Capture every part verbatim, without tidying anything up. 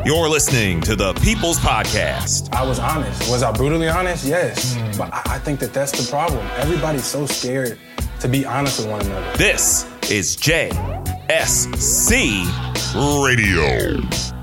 You're listening to the People's Podcast. I was honest. Was I brutally honest? Yes. Mm. But I, I think that that's the problem. Everybody's so scared to be honest with one another. This is J S C Radio.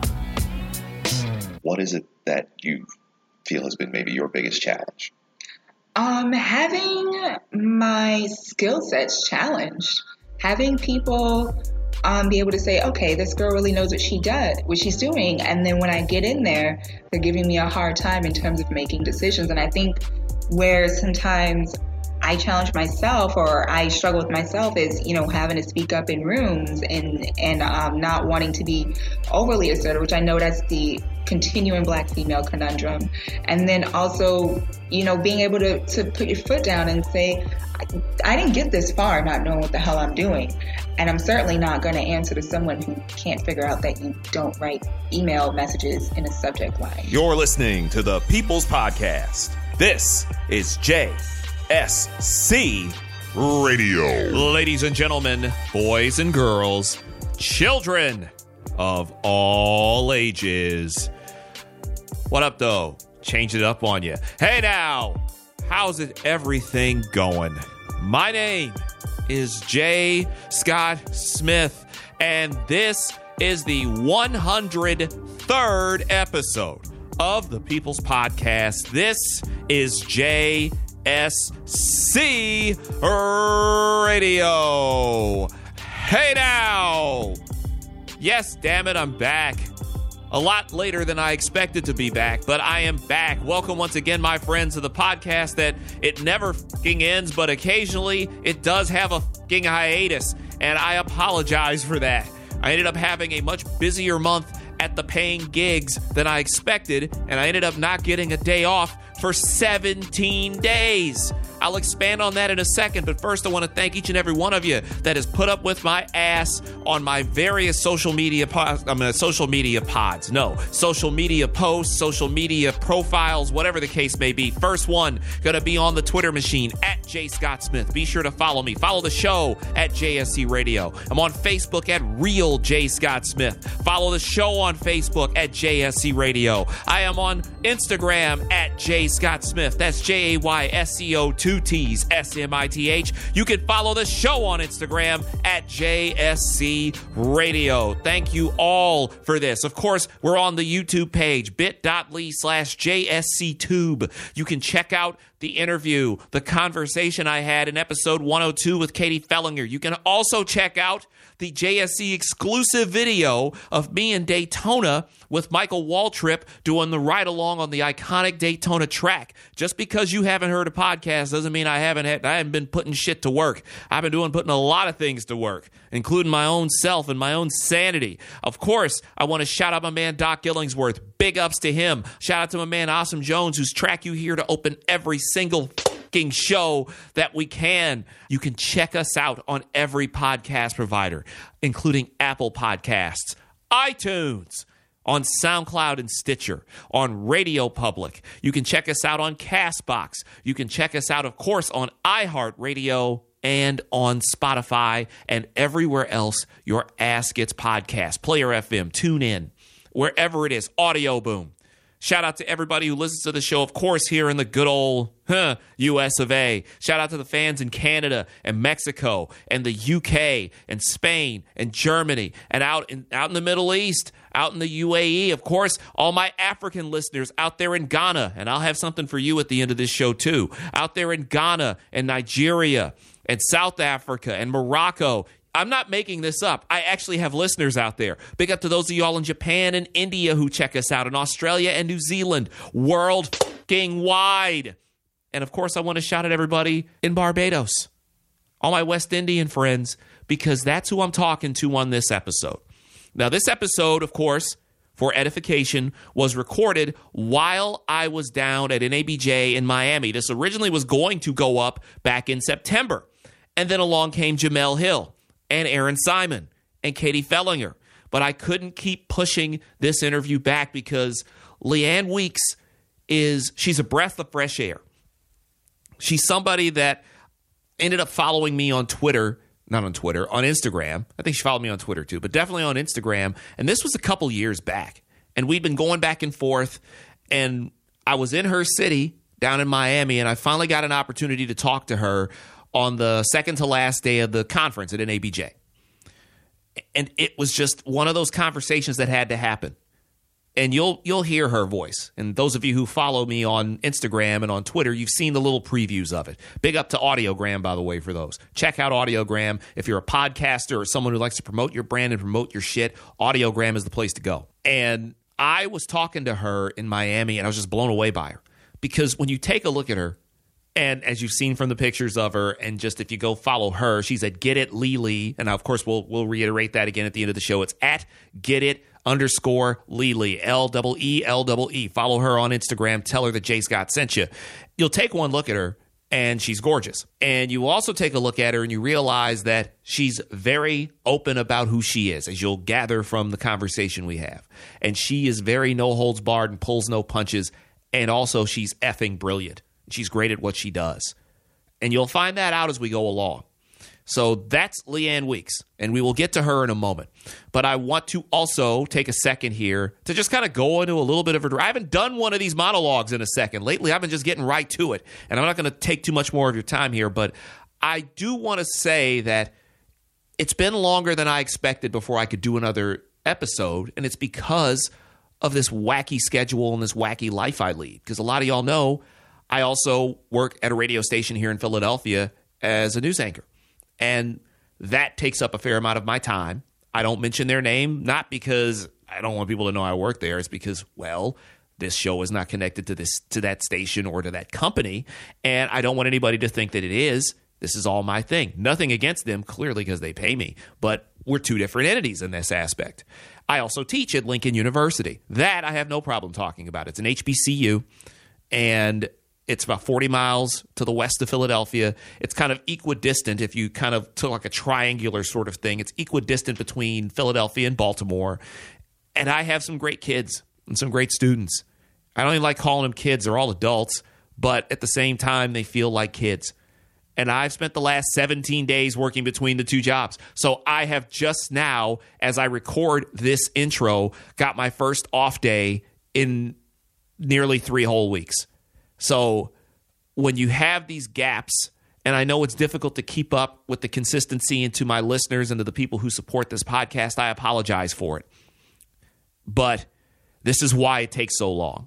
What is it that you feel has been maybe your biggest challenge? Um, having my skill sets challenged. Having people um, be able to say, okay, this girl really knows what she does, what she's doing. And then when I get in there, they're giving me a hard time in terms of making decisions. And I think where sometimes I challenge myself or I struggle with myself is, you know, having to speak up in rooms and, and um, not wanting to be overly assertive, which I know that's the continuing Black female conundrum. And then also, you know, being able to, to put your foot down and say, I, I didn't get this far not knowing what the hell I'm doing. And I'm certainly not going to answer to someone who can't figure out that you don't write email messages in a subject line. You're listening to the People's Podcast. This is J S C Radio. Ladies and gentlemen, boys and girls, children of all ages. What up, though? Change it up on you. Hey, now, how's it everything going? My name is J. Scott Smith, and this is the one hundred third episode of the People's Podcast. This is J S C Radio. Hey, now. Yes, damn it, I'm back. A lot later than I expected to be back, but I am back. Welcome once again, my friends, to the podcast that it never fucking ends, but occasionally it does have a fucking hiatus, and I apologize for that. I ended up having a much busier month at the paying gigs than I expected, and I ended up not getting a day off for seventeen days. I'll expand on that in a second, but first I want to thank each and every one of you that has put up with my ass on my various social media pods, I mean, social media pods, no, social media posts, social media profiles, whatever the case may be. First one, going to be on the Twitter machine, at J Scott Smith. Be sure to follow me. Follow the show at J S C Radio. I'm on Facebook at Real J Scott Smith. Follow the show on Facebook at J S C Radio. I am on Instagram at J Scott Smith. That's J A Y S C O two T's S M I T H. You can follow the show on Instagram at J S C Radio. Thank you all for this. Of course, we're on the YouTube page, bit.ly slash JSCTube. You can check out the interview, the conversation I had in episode one oh two with Katie Fellinger. You can also check out the J S C exclusive video of me in Daytona with Michael Waltrip doing the ride-along on the iconic Daytona track. Just because you haven't heard a podcast doesn't mean I haven't had, I haven't been putting shit to work. I've been doing putting a lot of things to work, including my own self and my own sanity. Of course, I want to shout out my man Doc Illingsworth. Big ups to him. Shout out to my man Awesome Jones, whose track you hear to open every single fucking show that we can. You can check us out on every podcast provider, including Apple Podcasts, iTunes, on SoundCloud and Stitcher, on Radio Public. You can check us out on CastBox. You can check us out, of course, on iHeartRadio and on Spotify and everywhere else your ass gets podcasts. Player F M, TuneIn, wherever it is, Audio Boom. Shout out to everybody who listens to the show, of course, here in the good old huh, U S of A. Shout out to the fans in Canada and Mexico and the U K and Spain and Germany and out in, out in the Middle East, out in the U A E. Of course, all my African listeners out there in Ghana, and I'll have something for you at the end of this show too, out there in Ghana and Nigeria and South Africa and Morocco. I'm not making this up. I actually have listeners out there. Big up to those of y'all in Japan and India who check us out, in Australia and New Zealand, world fucking wide. And of course, I want to shout at everybody in Barbados, all my West Indian friends, because that's who I'm talking to on this episode. Now, this episode, of course, for edification, was recorded while I was down at N A B J in Miami. This originally was going to go up back in September. And then along came Jamel Hill and Aaron Simon and Katie Fellinger. But I couldn't keep pushing this interview back because Leanne Weeks is, she's a breath of fresh air. She's somebody that ended up following me on Twitter, not on Twitter, on Instagram. I think she followed me on Twitter too, but definitely on Instagram. And this was a couple years back. And we'd been going back and forth, and I was in her city down in Miami, and I finally got an opportunity to talk to her on the second to last day of the conference at N A B J. And it was just one of those conversations that had to happen. And you'll you'll hear her voice. And those of you who follow me on Instagram and on Twitter, you've seen the little previews of it. Big up to Audiogram, by the way, for those. Check out Audiogram. If you're a podcaster or someone who likes to promote your brand and promote your shit, Audiogram is the place to go. And I was talking to her in Miami, and I was just blown away by her. Because when you take a look at her, and as you've seen from the pictures of her, and just if you go follow her, she's at Get It Lily. And of course, we'll we'll reiterate that again at the end of the show. It's at Get It underscore Lily, L double E L double E. Follow her on Instagram. Tell her that Jay Scott sent you. You'll take one look at her, and she's gorgeous. And you also take a look at her, and you realize that she's very open about who she is, as you'll gather from the conversation we have. And she is very no holds barred and pulls no punches. And also, she's effing brilliant. She's great at what she does. And you'll find that out as we go along. So that's Leanne Weeks, and we will get to her in a moment. But I want to also take a second here to just kind of go into a little bit of a... I haven't done one of these monologues in a second. Lately, I've been just getting right to it. And I'm not going to take too much more of your time here, but I do want to say that it's been longer than I expected before I could do another episode, and it's because of this wacky schedule and this wacky life I lead. Because a lot of y'all know I also work at a radio station here in Philadelphia as a news anchor. And that takes up a fair amount of my time. I don't mention their name, not because I don't want people to know I work there. It's because, well, this show is not connected to this to that station or to that company. And I don't want anybody to think that it is. This is all my thing. Nothing against them, clearly, because they pay me. But we're two different entities in this aspect. I also teach at Lincoln University. That I have no problem talking about. It's an H B C U, and it's about forty miles to the west of Philadelphia. It's kind of equidistant if you kind of took like a triangular sort of thing. It's equidistant between Philadelphia and Baltimore. And I have some great kids and some great students. I don't even like calling them kids. They're all adults. But at the same time, they feel like kids. And I've spent the last seventeen days working between the two jobs. So I have just now, as I record this intro, got my first off day in nearly three whole weeks. So when you have these gaps, and I know it's difficult to keep up with the consistency, and to my listeners and to the people who support this podcast, I apologize for it. But this is why it takes so long.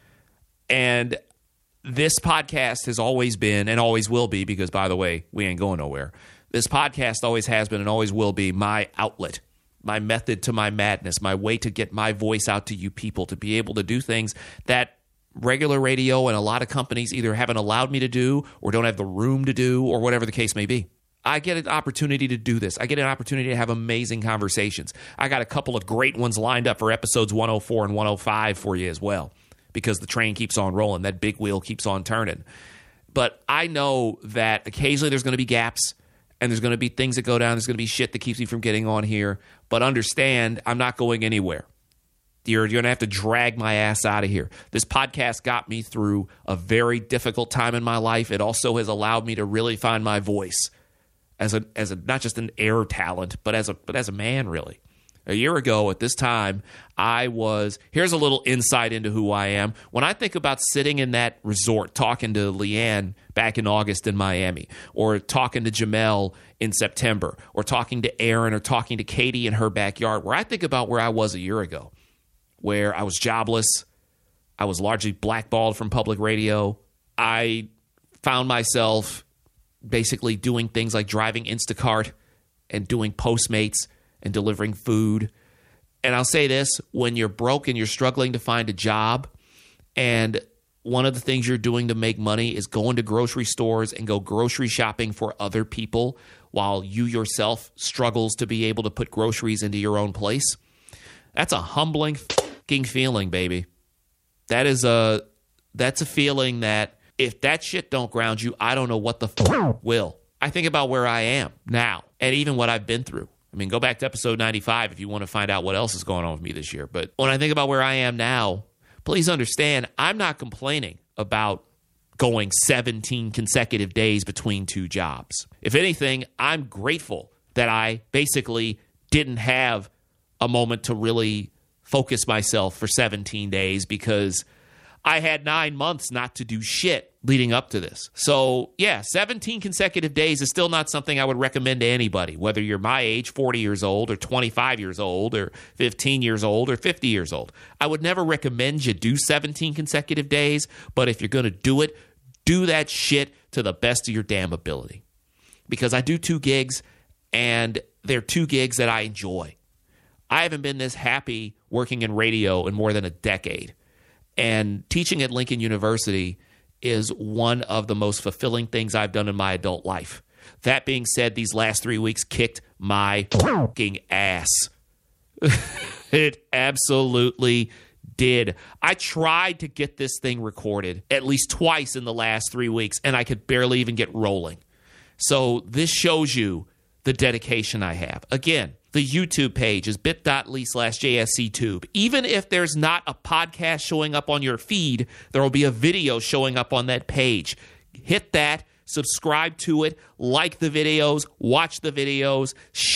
And this podcast has always been, and always will be, because, by the way, we ain't going nowhere. This podcast always has been and always will be my outlet, my method to my madness, my way to get my voice out to you people, to be able to do things that regular radio and a lot of companies either haven't allowed me to do or don't have the room to do, or whatever the case may be. I get an opportunity to do this. I get an opportunity to have amazing conversations. I got a couple of great ones lined up for episodes one oh four and one oh five for you as well, because the train keeps on rolling. That big wheel keeps on turning. But I know that occasionally there's going to be gaps, and there's going to be things that go down. There's going to be shit that keeps me from getting on here. But understand, I'm not going anywhere. You're, you're going to have to drag my ass out of here. This podcast got me through a very difficult time in my life. It also has allowed me to really find my voice as a as a not just an air talent, but as a but as a man, really. A year ago at this time, I was, here's a little insight into who I am. When I think about sitting in that resort talking to Leanne back in August in Miami, or talking to Jamel in September, or talking to Aaron, or talking to Katie in her backyard, where I think about where I was a year ago, where I was jobless, I was largely blackballed from public radio. I found myself basically doing things like driving Instacart and doing Postmates and delivering food. And I'll say this, when you're broke and you're struggling to find a job, and one of the things you're doing to make money is going to grocery stores and go grocery shopping for other people while you yourself struggles to be able to put groceries into your own place, that's a humbling fucking feeling, baby. That is a, that's a feeling that if that shit don't ground you, I don't know what the fuck will. I think about where I am now, and even what I've been through. I mean, go back to episode ninety-five if you want to find out what else is going on with me this year. But when I think about where I am now, please understand, I'm not complaining about going seventeen consecutive days between two jobs. If anything, I'm grateful that I basically didn't have a moment to really focus myself for seventeen days because I had nine months not to do shit leading up to this. So, yeah, seventeen consecutive days is still not something I would recommend to anybody, whether you're my age, forty years old, or twenty-five years old, or fifteen years old, or fifty years old. I would never recommend you do seventeen consecutive days, but if you're going to do it, do that shit to the best of your damn ability. Because I do two gigs, and they're two gigs that I enjoy. I haven't been this happy working in radio in more than a decade. And teaching at Lincoln University is one of the most fulfilling things I've done in my adult life. That being said, these last three weeks kicked my fucking ass. It absolutely did. I tried to get this thing recorded at least twice in the last three weeks, and I could barely even get rolling. So this shows you the dedication I have. Again, the YouTube page is bit.ly slash JSCTube. Even if there's not a podcast showing up on your feed, there will be a video showing up on that page. Hit that, subscribe to it, like the videos, watch the videos,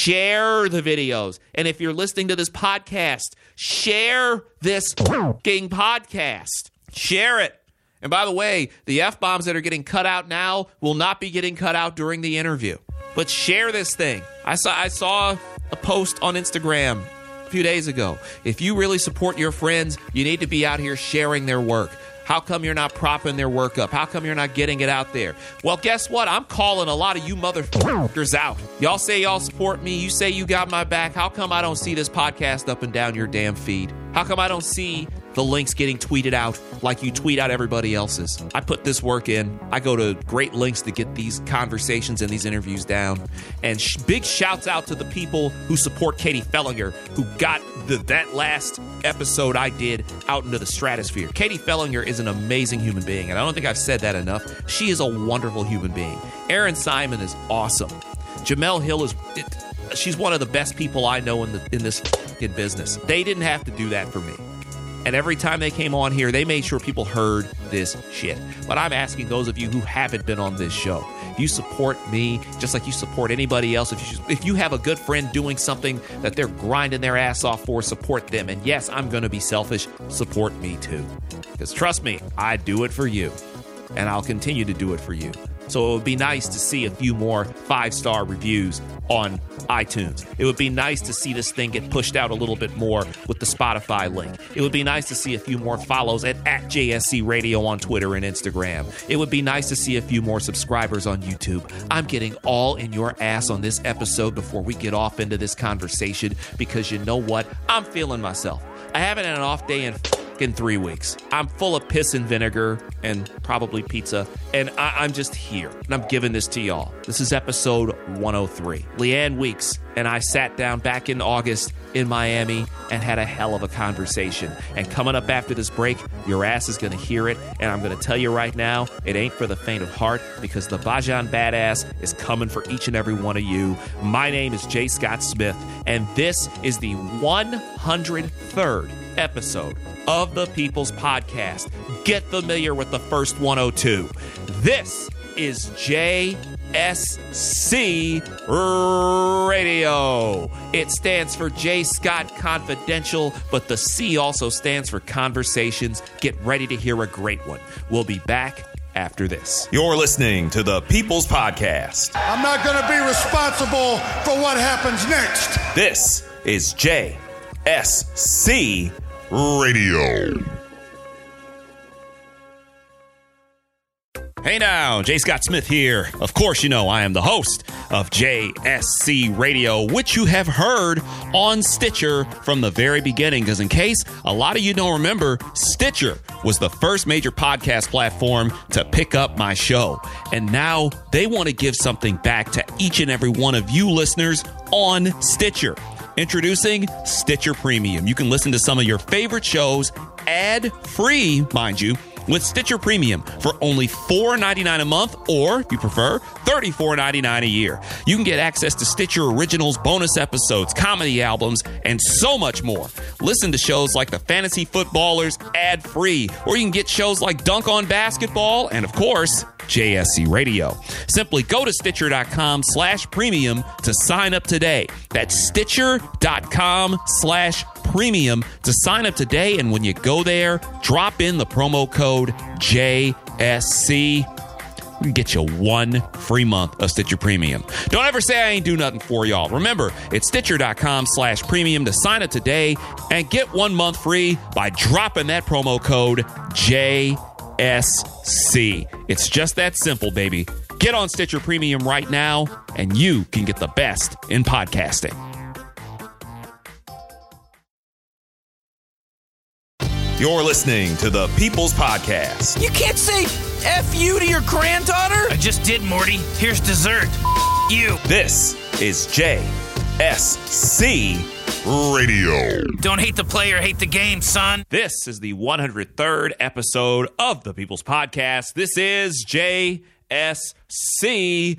share the videos. And if you're listening to this podcast, share this fucking podcast. Share it. And by the way, the F-bombs that are getting cut out now will not be getting cut out during the interview. But share this thing. I saw I saw a post on Instagram a few days ago. If you really support your friends, you need to be out here sharing their work. How come you're not propping their work up? How come you're not getting it out there? Well, guess what? I'm calling a lot of you motherfuckers out. Y'all say y'all support me. You say you got my back. How come I don't see this podcast up and down your damn feed? How come I don't see the links getting tweeted out like you tweet out everybody else's? I put this work in. I go to great lengths to get these conversations and these interviews down. And sh- big shouts out to the people who support Katie Fellinger, who got the, that last episode I did out into the stratosphere. Katie Fellinger is an amazing human being, and I don't think I've said that enough. She is a wonderful human being. Erin Simon is awesome. Jamel Hill is... It, she's one of the best people I know in the in this fucking business. They didn't have to do that for me. And every time they came on here, they made sure people heard this shit. But I'm asking those of you who haven't been on this show, if you support me just like you support anybody else, if you, if you have a good friend doing something that they're grinding their ass off for, support them. And yes, I'm going to be selfish. Support me too. Because trust me, I do it for you. And I'll continue to do it for you. So it would be nice to see a few more five-star reviews on iTunes. It would be nice to see this thing get pushed out a little bit more with the Spotify link. It would be nice to see a few more follows at, at J S C Radio on Twitter and Instagram. It would be nice to see a few more subscribers on YouTube. I'm getting all in your ass on this episode before we get off into this conversation because you know what? I'm feeling myself. I haven't had an off day in in three weeks. I'm full of piss and vinegar and probably pizza, and I, I'm just here, and I'm giving this to y'all. This is episode one oh three. Leanne Weeks and I sat down back in August in Miami and had a hell of a conversation. And coming up after this break, your ass is going to hear it, and I'm going to tell you right now, it ain't for the faint of heart because the Bajan Badass is coming for each and every one of you. My name is J. Scott Smith, and this is the one hundred third episode of the People's Podcast. Get familiar with the first one oh two. This is J S C Radio. It stands for J. Scott Confidential, but the C also stands for Conversations. Get ready to hear a great one. We'll be back after this. You're listening to the People's Podcast. I'm not going to be responsible for what happens next. This is J S C Radio. Hey now, J. Scott Smith here. Of course, you know I am the host of J S C Radio, which you have heard on Stitcher from the very beginning. Because in case a lot of you don't remember, Stitcher was the first major podcast platform to pick up my show. And now they want to give something back to each and every one of you listeners on Stitcher. Introducing Stitcher Premium. You can listen to some of your favorite shows ad-free, mind you, with Stitcher Premium for only four dollars and ninety-nine cents a month, or if you prefer, thirty-four dollars and ninety-nine cents a year. You can get access to Stitcher Originals, bonus episodes, comedy albums, and so much more. Listen to shows like The Fantasy Footballers ad-free, or you can get shows like Dunk on Basketball, and of course, J S C Radio. Simply go to Stitcher.com slash premium to sign up today. That's Stitcher.com slash Premium to sign up today. And when you go there, drop in the promo code J S C. We can get you one free month of Stitcher Premium. Don't ever say I ain't do nothing for y'all. Remember, it's Stitcher.com slash premium to sign up today and get one month free by dropping that promo code J S C. It's just that simple, baby. Get on Stitcher Premium right now, and you can get the best in podcasting. You're listening to the People's Podcast. You can't say F you to your granddaughter? I just did, Morty. Here's dessert. You. This is J S C Radio. Don't hate the player, hate the game, son. This is the one hundred third episode of the People's Podcast. This is J S C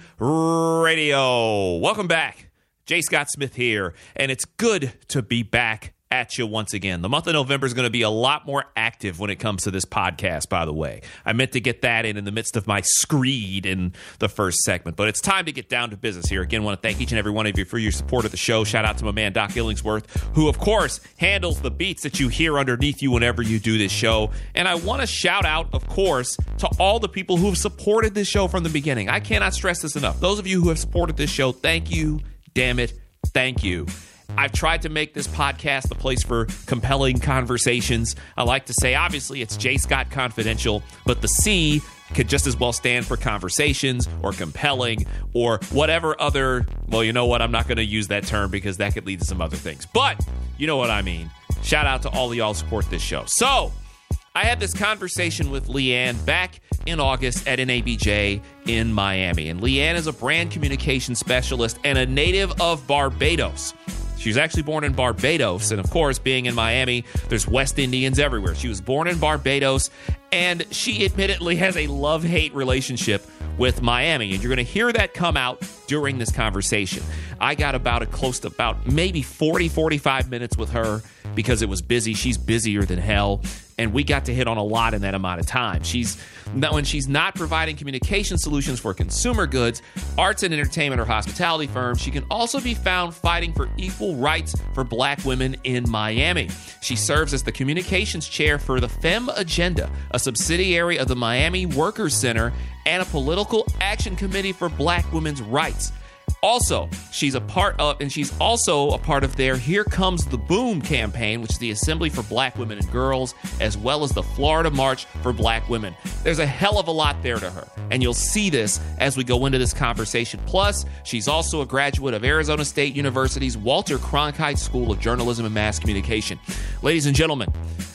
Radio. Welcome back. J. Scott Smith here, and it's good to be back at you once again. The month of November is going to be a lot more active when it comes to this podcast, by the way. I meant to get that in in the midst of my screed in the first segment, but it's time to get down to business here. Again, I want to thank each and every one of you for your support of the show. Shout out to my man, Doc Illingsworth, who, of course, handles the beats that you hear underneath you whenever you do this show. And I want to shout out, of course, to all the people who have supported this show from the beginning. I cannot stress this enough. Those of you who have supported this show, thank you. Damn it. Thank you. I've tried to make this podcast a place for compelling conversations. I like to say, obviously, it's J. Scott Confidential, but the C could just as well stand for conversations or compelling or whatever other, well, you know what? I'm not going to use that term because that could lead to some other things. But you know what I mean. Shout out to all of y'all who support this show. So I had this conversation with Leanne back in August at N A B J in Miami. And Leanne is a brand communication specialist and a native of Barbados. She was actually born in Barbados, and of course, being in Miami, there's West Indians everywhere. She was born in Barbados, and she admittedly has a love-hate relationship with Miami, and you're going to hear that come out during this conversation. I got about a close to about maybe forty, forty-five minutes with her because it was busy. She's busier than hell, and we got to hit on a lot in that amount of time. She's when she's not providing communication solutions for consumer goods, arts and entertainment, or hospitality firms, she can also be found fighting for equal rights for black women in Miami. She serves as the communications chair for the Femme Agenda, a subsidiary of the Miami Workers Center, and a political action committee for black women's rights. Also, she's a part of, and she's also a part of their Here Comes the Boom campaign, which is the Assembly for Black Women and Girls, as well as the Florida March for Black Women. There's a hell of a lot there to her, and you'll see this as we go into this conversation. Plus, she's also a graduate of Arizona State University's Walter Cronkite School of Journalism and Mass Communication. Ladies and gentlemen,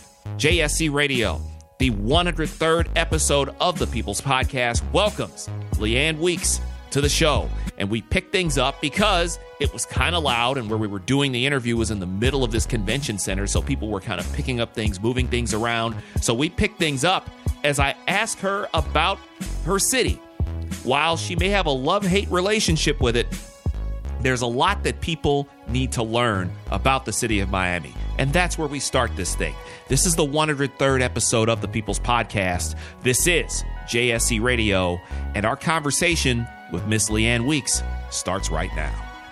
J S C Radio, the one hundred third episode of the People's Podcast, welcomes Leanne Weeks to the show. And we picked things up because it was kind of loud, and where we were doing the interview was in the middle of this convention center, so people were kind of picking up things, moving things around. So we picked things up as I asked her about her city. While she may have a love-hate relationship with it, there's a lot that people need to learn about the city of Miami. And that's where we start this thing. This is the one hundred third episode of the People's Podcast. This is J S C Radio, and our conversation with Miss Leanne Weeks starts right now.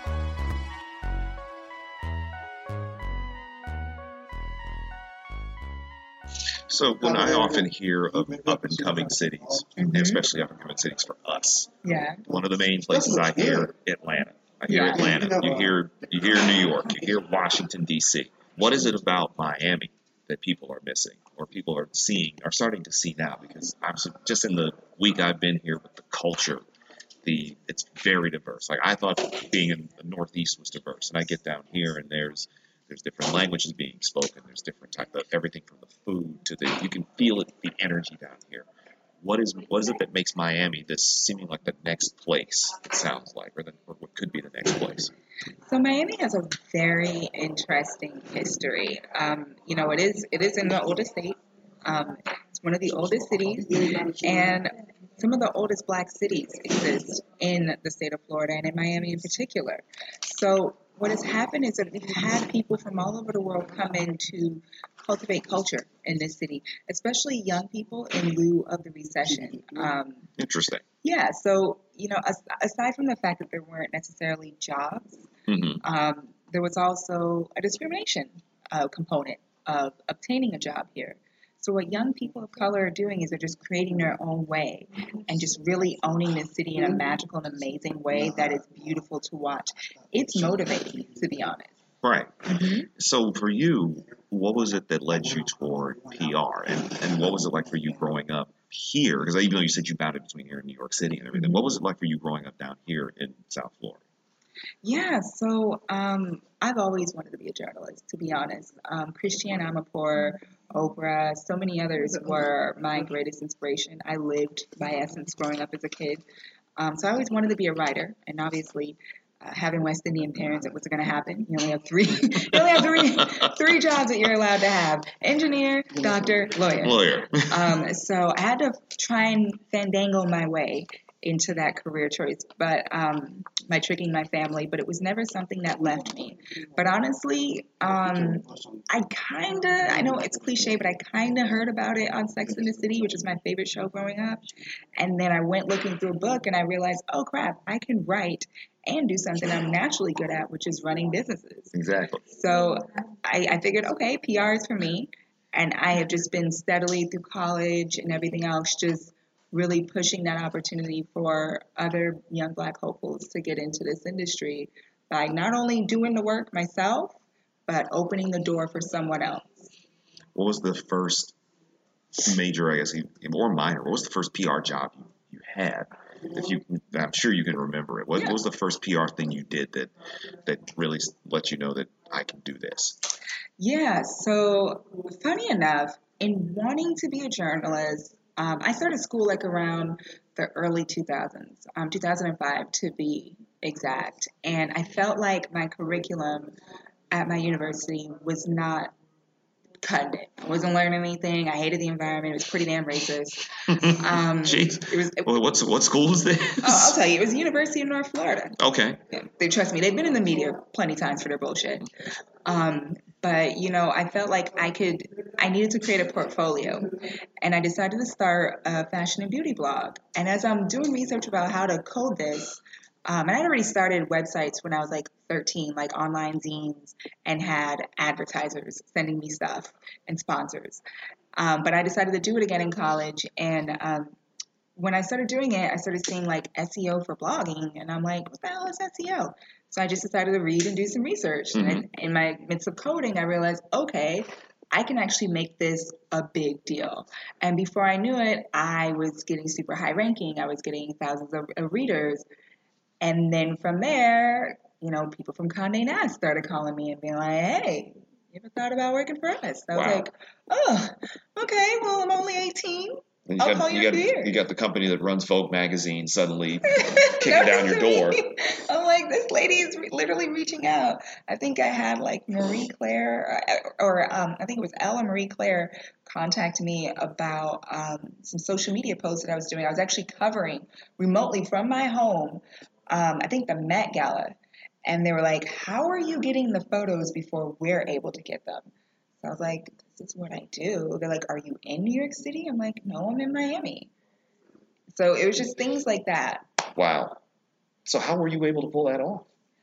So when I often hear of up-and-coming cities, mm-hmm. especially up-and-coming cities for us, yeah, one of the main places I hear, Atlanta. I hear Yeah. Atlanta. You hear you hear New York. You hear Washington, D C. What is it about Miami that people are missing, or people are seeing, are starting to see now? Because I'm so- just in the week I've been here with the culture, the it's very diverse. Like I thought being in the Northeast was diverse, and I get down here and there's there's different languages being spoken. There's different type of everything from the food to the you can feel it, the energy down here. What is what is it that makes Miami this seeming like the next place? It sounds like, or, the, or what could be the next place. So Miami has a very interesting history. Um, you know, it is it is in the oldest state. Um, it's one of the oldest cities, and some of the oldest black cities exist in the state of Florida and in Miami in particular. So what has happened is that we've had people from all over the world come in to cultivate culture in this city, especially young people in lieu of the recession. Um, Interesting. yeah, so, you know, as, aside from the fact that there weren't necessarily jobs, Mm-hmm. um, there was also a discrimination uh, component of obtaining a job here. So what young people of color are doing is they're just creating their own way and just really owning this city in a magical and amazing way that is beautiful to watch. It's motivating, to be honest. Right. Mm-hmm. So for you, what was it that led you toward P R? And, and what was it like for you growing up here? Because even though you said you bounded between here and New York City and everything, what was it like for you growing up down here in South Florida? Yeah, so um, I've always wanted to be a journalist, to be honest. Um, Christiane Amanpour, Oprah, so many others were my greatest inspiration. I lived by Essence growing up as a kid. Um, so I always wanted to be a writer, and obviously uh, having West Indian parents, it wasn't going to happen. You only have three. you only have three three jobs that you're allowed to have: engineer, doctor, lawyer. Lawyer. um, so I had to try and fandangle my way into that career choice, but um, by tricking my family, but it was never something that left me. But honestly, um, I kind of, I know it's cliche, but I kind of heard about it on Sex and the City, which is my favorite show growing up. And then I went looking through a book and I realized, oh crap, I can write and do something I'm naturally good at, which is running businesses. Exactly. So I, I figured, okay, P R is for me. And I have just been steadily through college and everything else, just really pushing that opportunity for other young Black hopefuls to get into this industry by not only doing the work myself, but opening the door for someone else. What was the first major, I guess, or minor, what was the first P R job you, you had? If you, I'm sure you can remember it. What, Yeah. what was the first P R thing you did that that really let you know that I can do this? Yeah, so funny enough, in wanting to be a journalist, Um, I started school like around the early two thousands, um, two thousand five to be exact. And I felt like my curriculum at my university was not cutting it. I wasn't learning anything. I hated the environment. It was pretty damn racist. Um, Jeez. It was. It, Well, what's what school is this? oh, I'll tell you, it was the University of North Florida. Okay. Yeah, they trust me. They've been in the media plenty of times for their bullshit. Um, but you know, I felt like I could, I needed to create a portfolio, and I decided to start a fashion and beauty blog. And as I'm doing research about how to code this, um, and I'd already started websites when I was like thirteen, like online zines, and had advertisers sending me stuff and sponsors. Um, but I decided to do it again in college, and um, when I started doing it, I started seeing like S E O for blogging, and I'm like, what the hell is S E O? So I just decided to read and do some research. Mm-hmm. And in my midst of coding, I realized, okay, I can actually make this a big deal. And before I knew it, I was getting super high ranking. I was getting thousands of, of readers. And then from there, you know, people from Condé Nast started calling me and being like, hey, you ever thought about working for us? I was Wow. like, oh, okay, well, I'm only eighteen. And I'll you call got, you you, in a few got, years. you got the company that runs Vogue magazine suddenly kicking down your door. I'm like, this lady is re- literally reaching out. I think I had like Marie Claire, or, or um, I think it was Ella Marie Claire, contact me about um, some social media posts that I was doing. I was actually covering remotely from my home, um, I think the Met Gala. And they were like, how are you getting the photos before we're able to get them? So I was like, this is what I do. They're like, are you in New York City? I'm like, no, I'm in Miami. So it was just things like that. Wow. So how were you able to pull that off?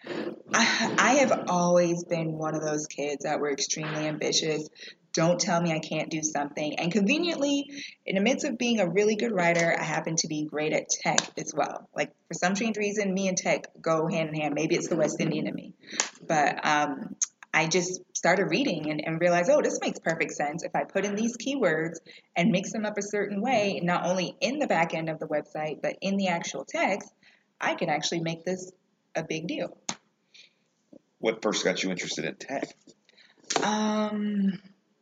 I, I have always been one of those kids that were extremely ambitious. Don't tell me I can't do something. And conveniently, in the midst of being a really good writer, I happen to be great at tech as well. Like, for some strange reason, me and tech go hand in hand. Maybe it's the West Indian in me. But um, I just started reading and, and realized, oh, this makes perfect sense. If I put in these keywords and mix them up a certain way, not only in the back end of the website, but in the actual text, I can actually make this a big deal. What first got you interested in tech? Um,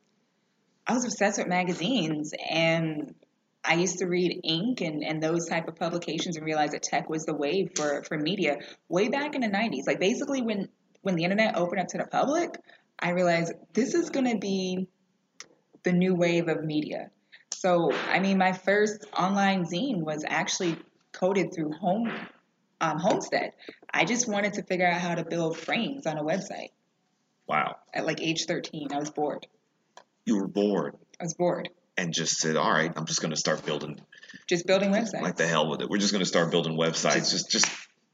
I was obsessed with magazines, and I used to read Inc. and, and those type of publications and realized that tech was the wave for, for media way back in the nineties. Like, basically when, when the internet opened up to the public, I realized this is going to be the new wave of media. So, I mean, my first online zine was actually coded through Home um, Homestead. I just wanted to figure out how to build frames on a website. Wow. At like age thirteen, I was bored. You were bored I was bored. and just said, all right, I'm just going to start building, Just building websites. like the hell with it. We're just going to start building websites. Just, just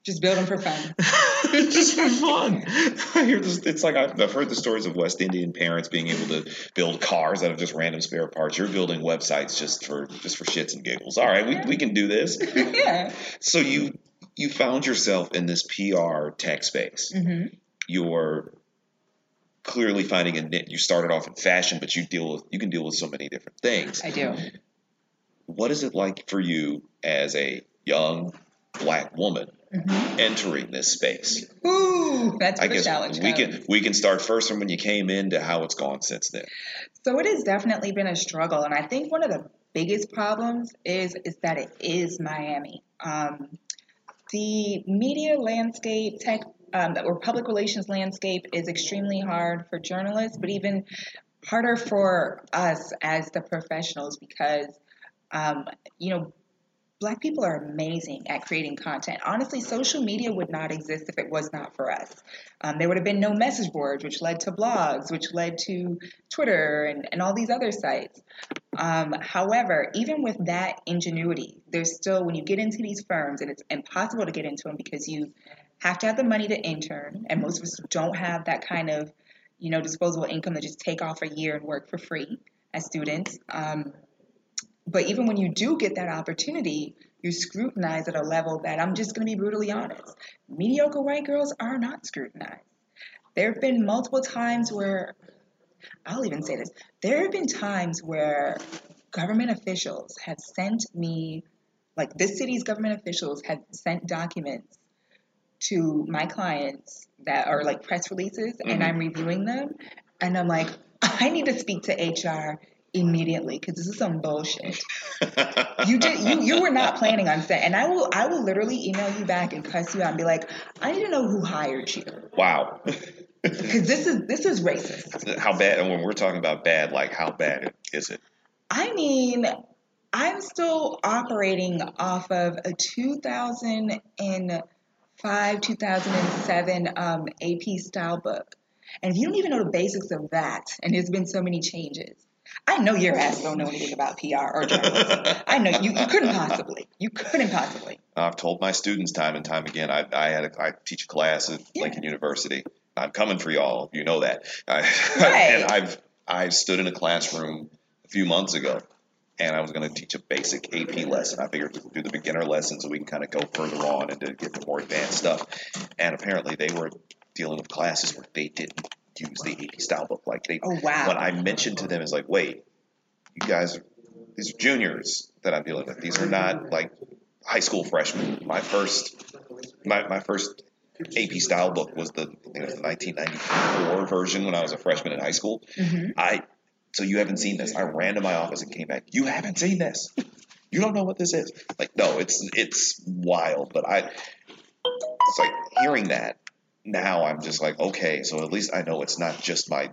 Just build them for fun. Just for fun. I hear this. It's like I've, I've heard the stories of West Indian parents being able to build cars out of just random spare parts. You're building websites just for just for shits and giggles. All right, we we can do this. Yeah. So you you found yourself in this P R tech space. Mm-hmm. You're clearly finding a niche. You started off in fashion, but you deal with you can deal with so many different things. I do. What is it like for you as a young Black woman mm-hmm. entering this space? Ooh, that's I the guess challenge. We comes. can we can start first from when you came in to how it's gone since then. So it has definitely been a struggle, and I think one of the biggest problems is is that it is Miami. Um, the media landscape, tech, um, or public relations landscape is extremely hard for journalists, but even harder for us as the professionals because, um, you know, Black people are amazing at creating content. Honestly, social media would not exist if it was not for us. Um, there would have been no message boards, which led to blogs, which led to Twitter and, and all these other sites. Um, however, even with that ingenuity, there's still, when you get into these firms, and it's impossible to get into them because you have to have the money to intern, and most of us don't have that kind of, you know, disposable income to just take off a year and work for free as students. Um, But even when you do get that opportunity, you're scrutinized at a level that, I'm just going to be brutally honest, mediocre white girls are not scrutinized. There have been multiple times where, I'll even say this, there have been times where government officials have sent me, like this city's government officials have sent documents to my clients that are like press releases, mm-hmm. and I'm reviewing them, and I'm like, I need to speak to H R immediately because this is some bullshit. you did you you were not planning on saying, and I will I will literally email you back and cuss you out and be like, I need to know who hired you. Wow. Because this is this is racist. How bad? And when we're talking about bad, like how bad is it? I mean, I'm still operating off of a two thousand five, two thousand seven um, A P style book, and if you don't even know the basics of that, and there's been so many changes. I know your ass don't know anything about P R or journalism. I know you, you couldn't possibly. You couldn't possibly. I've told my students time and time again. I I had a, I teach a class at yeah. Lincoln University. I'm coming for y'all. You know that. I, right. And I've I stood in a classroom a few months ago, and I was going to teach a basic A P lesson. I figured to do the beginner lesson so we can kind of go further on and to get the more advanced stuff. And apparently they were dealing with classes where they didn't use the A P style book. Like they, oh, wow. When I mentioned to them, is like, wait, you guys, these are juniors that I'm dealing with. These are not like high school freshmen. My first, my, my first A P style book was the, I think it was the nineteen ninety-four version when I was a freshman in high school. Mm-hmm. I, so you haven't seen this. I ran to my office and came back. You haven't seen this. You don't know what this is. Like, no, it's, it's wild. But I, it's like hearing that. Now I'm just like, okay, so at least I know it's not just my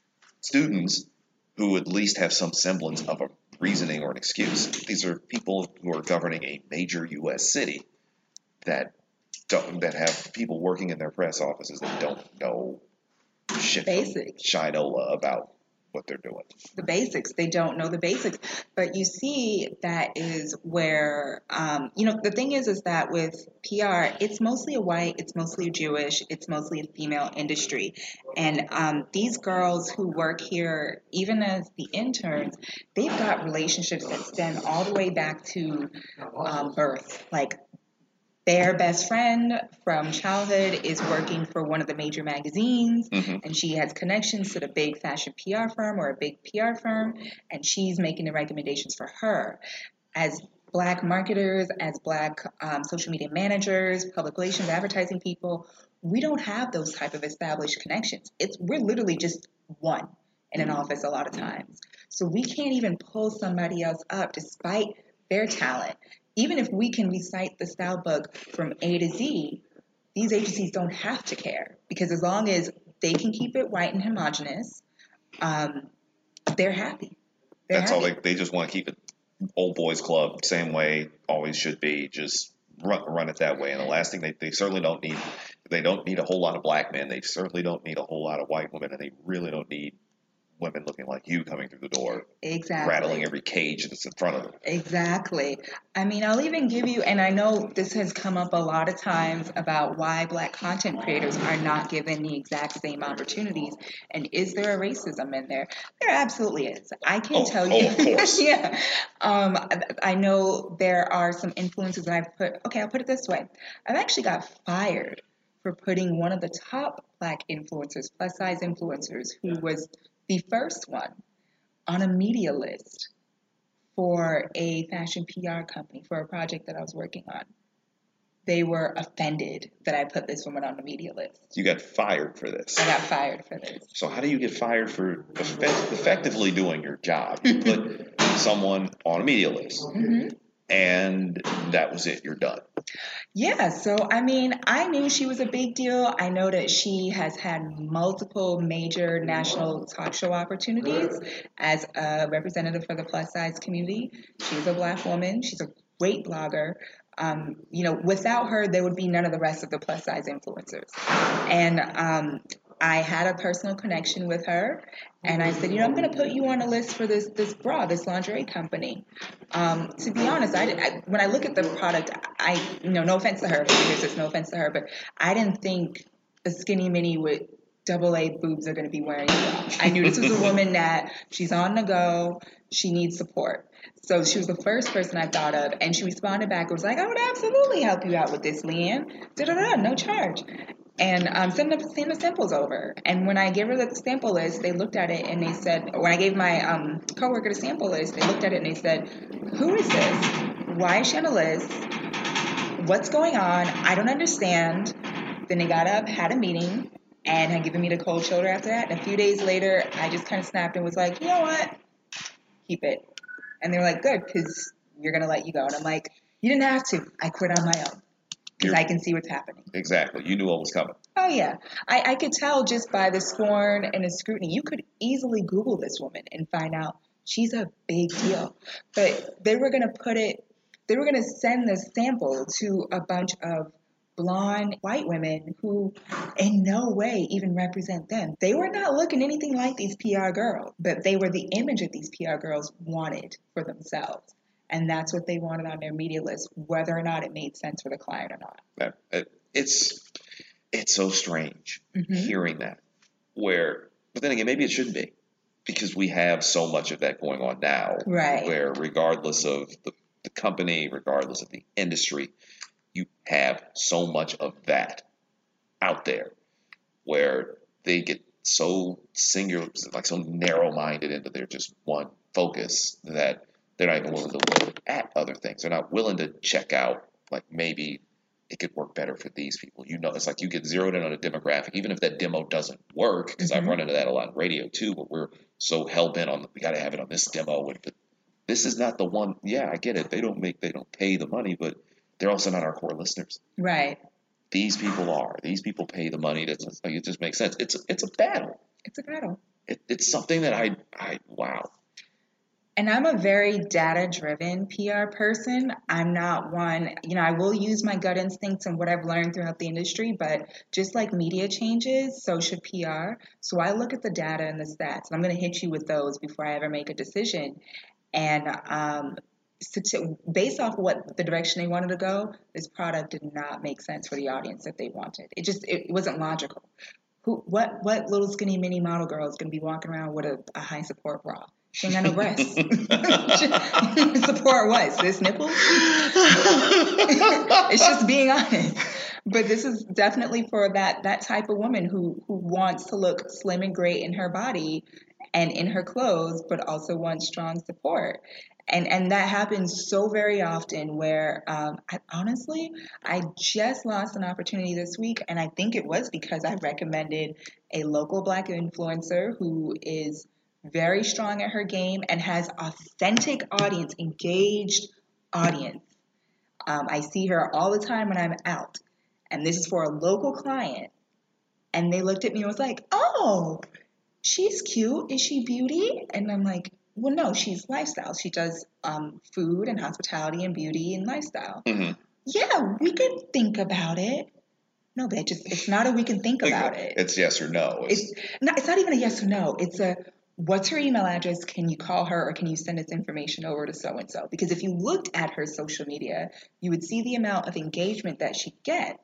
students who at least have some semblance of a reasoning or an excuse. These are people who are governing a major U S city that don't, that have people working in their press offices that don't know shit Basic. from Shinola about what they're doing. The basics. They don't know the basics. But you see, that is where, um, you know, the thing is, is that with P R, it's mostly a white, it's mostly a Jewish, it's mostly a female industry. And um, these girls who work here, even as the interns, they've got relationships that stem all the way back to um, birth. Like, their best friend from childhood is working for one of the major magazines, mm-hmm. and she has connections to the big fashion P R firm or a big P R firm, and she's making the recommendations for her. As Black marketers, as Black um, social media managers, public relations, advertising people, we don't have those type of established connections. It's we're literally just one in an office a lot of times. So we can't even pull somebody else up despite their talent. Even if we can recite the style book from A to Z, these agencies don't have to care because as long as they can keep it white and homogenous, um, they're happy. They're That's happy. all they, they just want to keep it old boys club, same way, always should be, just run, run it that way. And the last thing, they, they certainly don't need, they don't need a whole lot of Black men. They certainly don't need a whole lot of white women, and they really don't need women looking like you coming through the door, exactly, rattling every cage that's in front of them. Exactly. I mean, I'll even give you, and I know this has come up a lot of times about why Black content creators are not given the exact same opportunities. And is there a racism in there? There absolutely is. I can oh, tell oh, you. Of course. yeah. Um, I know there are some influencers that I've put, okay, I'll put it this way. I've actually got fired for putting one of the top Black influencers, plus size influencers, who was the first one on a media list for a fashion P R company for a project that I was working on. They were offended that I put this woman on the media list. You got fired for this. I got fired for this. So how do you get fired for effect- effectively doing your job? You put someone on a media list. Mm-hmm. And that was it. You're done. Yeah. So, I mean, I knew she was a big deal. I know that she has had multiple major national talk show opportunities as a representative for the plus size community. She's a Black woman. She's a great blogger. Um, you know, without her, there would be none of the rest of the plus size influencers. And um, I had a personal connection with her, and I said, you know, I'm going to put you on a list for this this bra, this lingerie company. Um, to be honest, I, I when I look at the product, I, you know, no offense to her, because there's no offense to her, but I didn't think a skinny mini with double A boobs are going to be wearing it. I knew this was a woman that she's on the go, she needs support. So she was the first person I thought of, and she responded back. It was like, I would absolutely help you out with this, Leanne. Da-da-da, no charge. And um, send the, send the samples over. And when I gave her the sample list, they looked at it and they said, when I gave my um, coworker the sample list, they looked at it and they said, who is this? Why is she on the list? What's going on? I don't understand. Then they got up, had a meeting, and had given me the cold shoulder after that. And a few days later, I just kind of snapped and was like, you know what? Keep it. And they were like, good, because we're going to let you go. And I'm like, you didn't have to. I quit on my own. Because I can see what's happening. Exactly. You knew what was coming. Oh, yeah. I, I could tell just by the scorn and the scrutiny. You could easily Google this woman and find out she's a big deal. But they were going to put it, they were going to send the sample to a bunch of blonde white women who in no way even represent them. They were not looking anything like these P R girls, but they were the image that these P R girls wanted for themselves. And that's what they wanted on their media list, whether or not it made sense for the client or not. It's it's so strange mm-hmm. hearing that. Where, but then again, maybe it shouldn't be, because we have so much of that going on now. Right. Where regardless of the, the company, regardless of the industry, you have so much of that out there, where they get so singular, like so narrow-minded into their just one focus that they're not even willing to look at other things. They're not willing to check out, like, maybe it could work better for these people. You know, it's like you get zeroed in on a demographic, even if that demo doesn't work, because mm-hmm. I've run into that a lot in radio too, but we're so hell-bent on, we got to have it on this demo. And this is not the one. Yeah, I get it. They don't make, they don't pay the money, but they're also not our core listeners. Right. These people are. These people pay the money. That's like, it just makes sense. It's a, it's a battle. It's a battle. It, it's something that I, I, wow. And I'm a very data-driven P R person. I'm not one, you know, I will use my gut instincts and what I've learned throughout the industry, but just like media changes, so should P R. So I look at the data and the stats, and I'm going to hit you with those before I ever make a decision. And um, so to, based off what the direction they wanted to go, this product did not make sense for the audience that they wanted. It just, it wasn't logical. Who, what, what little skinny mini model girl is going to be walking around with a, a high support bra? She ain't got no breasts. Support what? This nipples? It's just being honest. But this is definitely for that that type of woman who, who wants to look slim and great in her body and in her clothes, but also wants strong support. And and that happens so very often where, um, I, honestly, I just lost an opportunity this week, and I think it was because I recommended a local Black influencer who is very strong at her game and has authentic audience, engaged audience. Um, I see her all the time when I'm out. And this is for a local client. And they looked at me and was like, oh, she's cute. Is she beauty? And I'm like, well, no, she's lifestyle. She does um, food and hospitality and beauty and lifestyle. Mm-hmm. Yeah, we could think about it. No, bitch, it's, it's not a we can think about it. It's yes or no. It's, it's, not, it's not even a yes or no. It's a what's her email address? Can you call her or can you send this information over to so-and-so? Because if you looked at her social media, you would see the amount of engagement that she gets,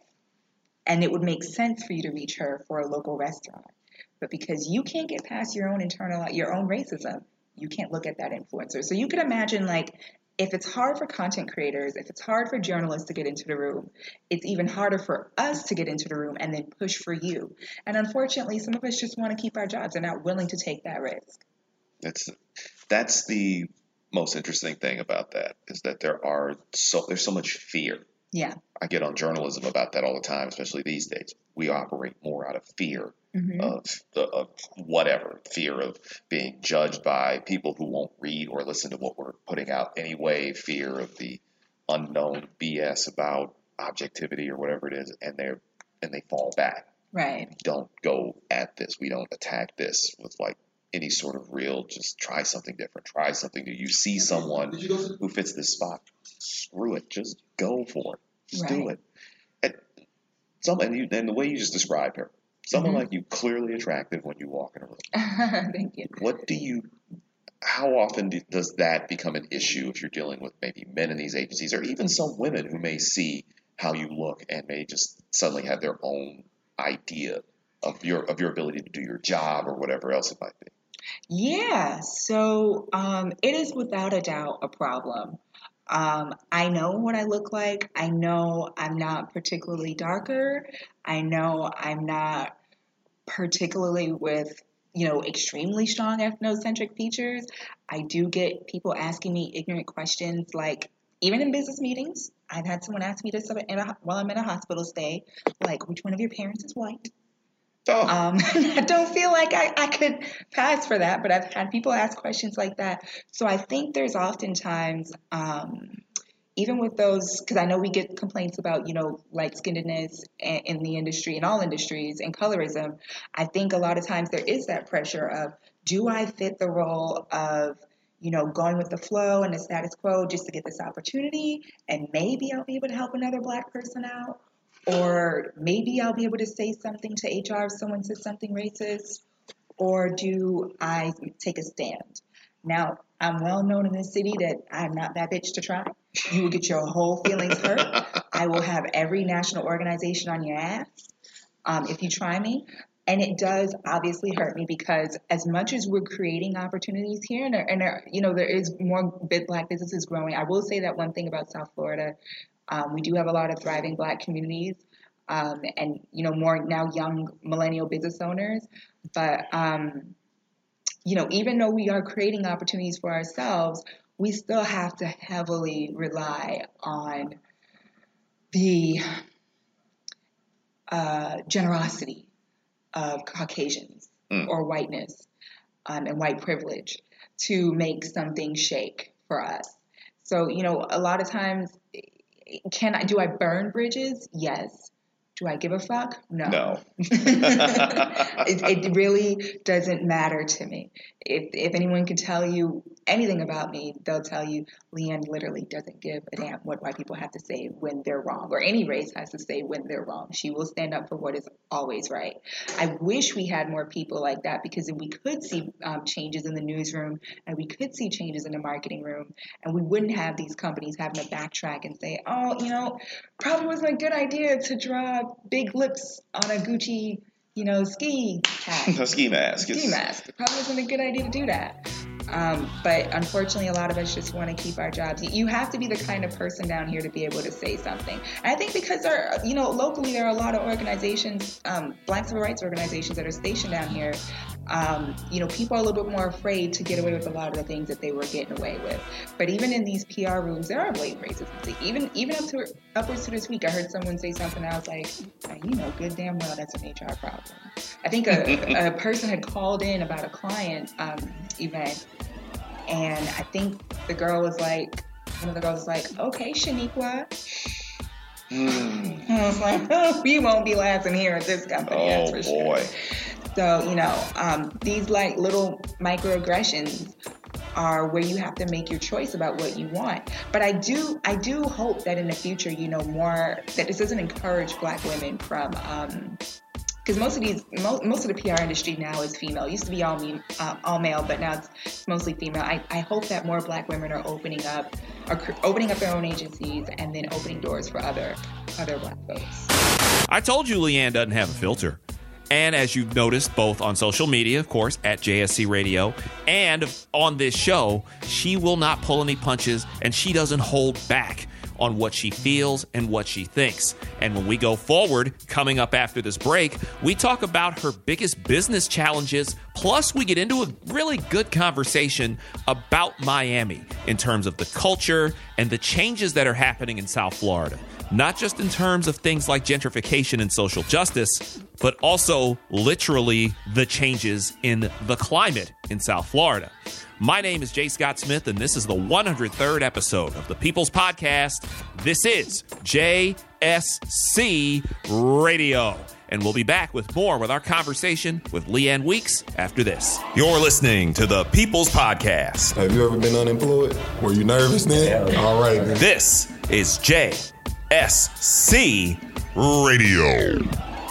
and it would make sense for you to reach her for a local restaurant. But because you can't get past your own internal, your own racism, you can't look at that influencer. So you could imagine, like, if it's hard for content creators, if it's hard for journalists to get into the room, it's even harder for us to get into the room and then push for you. And unfortunately, some of us just want to keep our jobs and not willing to take that risk. That's that's the most interesting thing about that, is that there are so there's so much fear. Yeah. I get on journalism about that all the time, especially these days. We operate more out of fear mm-hmm. of the of whatever, fear of being judged by people who won't read or listen to what we're putting out anyway, fear of the unknown B S about objectivity or whatever it is, and they and they fall back. Right. We don't go at this. We don't attack this with like any sort of real, just try something different, try something new. You see someone who fits this spot, screw it, just go for it. Just right. do it. And, some, and, you, and the way you just described her, someone mm-hmm. like you, clearly attractive when you walk in a room. Thank you. What do you, how often do, does that become an issue if you're dealing with maybe men in these agencies, or even some women who may see how you look and may just suddenly have their own idea of your of your ability to do your job or whatever else it might be? Yeah, so um, it is without a doubt a problem. Um, I know what I look like. I know I'm not particularly darker. I know I'm not particularly with, you know, extremely strong ethnocentric features. I do get people asking me ignorant questions, like even in business meetings. I've had someone ask me this in a, while I'm in a hospital stay, like, which one of your parents is white? Oh. Um, I don't feel like I, I could pass for that, but I've had people ask questions like that. So I think there's oftentimes, um, even with those, because I know we get complaints about, you know, light-skinnedness in the industry, in all industries, and colorism. I think a lot of times there is that pressure of, do I fit the role of, you know, going with the flow and the status quo just to get this opportunity, and maybe I'll be able to help another Black person out? Or maybe I'll be able to say something to H R if someone says something racist. Or do I take a stand? Now, I'm well known in this city that I'm not that bitch to try. You will get your whole feelings hurt. I will have every national organization on your ass um, if you try me. And it does obviously hurt me, because as much as we're creating opportunities here, and, there, and there, you know, there is more big Black businesses growing. I will say that one thing about South Florida. Um, we do have a lot of thriving Black communities, um, and, you know, more now young millennial business owners. But, um, you know, even though we are creating opportunities for ourselves, we still have to heavily rely on the uh, generosity of Caucasians mm. or whiteness um, and white privilege to make something shake for us. So, you know, a lot of times, Can I, do I burn bridges? Yes. Do I give a fuck? No. No. it, it really doesn't matter to me. If if anyone can tell you anything about me, they'll tell you Leanne literally doesn't give a damn what white people have to say when they're wrong, or any race has to say when they're wrong. She will stand up for what is always right. I wish we had more people like that, because then we could see um, changes in the newsroom, and we could see changes in the marketing room, and we wouldn't have these companies having to backtrack and say, oh, you know, probably wasn't a good idea to draw big lips on a Gucci, you know, ski hat. A ski mask. Ski it's... mask. It probably wasn't a good idea to do that. Um, but unfortunately, a lot of us just want to keep our jobs. You have to be the kind of person down here to be able to say something. And I think because there, are, you know, locally there are a lot of organizations, um, Black civil rights organizations that are stationed down here. Um, you know, people are a little bit more afraid to get away with a lot of the things that they were getting away with. But even in these P R rooms, there are blatant racism. Even even up to upwards to this week, I heard someone say something. And I was like, you know, good damn well that's an H R problem. I think a, a person had called in about a client um, event. And I think the girl was like, one of the girls was like, okay, Shaniqua. Mm. I was like, oh, we won't be laughing here at this company. Oh, that's for boy. Sure. So, you know, um, these like little microaggressions are where you have to make your choice about what you want. But I do, I do hope that in the future, you know, more, that this doesn't encourage Black women from, um, because most of these, mo- most of the P R industry now is female. It used to be all me, uh, all male, but now it's mostly female. I, I hope that more Black women are opening up, are cr- opening up their own agencies, and then opening doors for other, other Black folks. I told you Leanne doesn't have a filter. And as you've noticed, both on social media, of course, at J S C Radio, and on this show, she will not pull any punches, and she doesn't hold back on what she feels and what she thinks. And when we go forward, coming up after this break, we talk about her biggest business challenges, plus we get into a really good conversation about Miami in terms of the culture and the changes that are happening in South Florida. Not just in terms of things like gentrification and social justice, but also literally the changes in the climate in South Florida. My name is Jay Scott Smith, and this is the one hundred third episode of the People's Podcast. This is J S C Radio. And we'll be back with more with our conversation with Leanne Weeks after this. You're listening to the People's Podcast. Have you ever been unemployed? Were you nervous then? All right. Then. This is J S C Radio.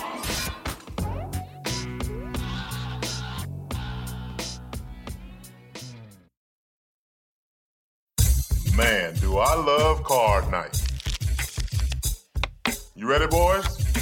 Man, do I love card night. You ready, boys?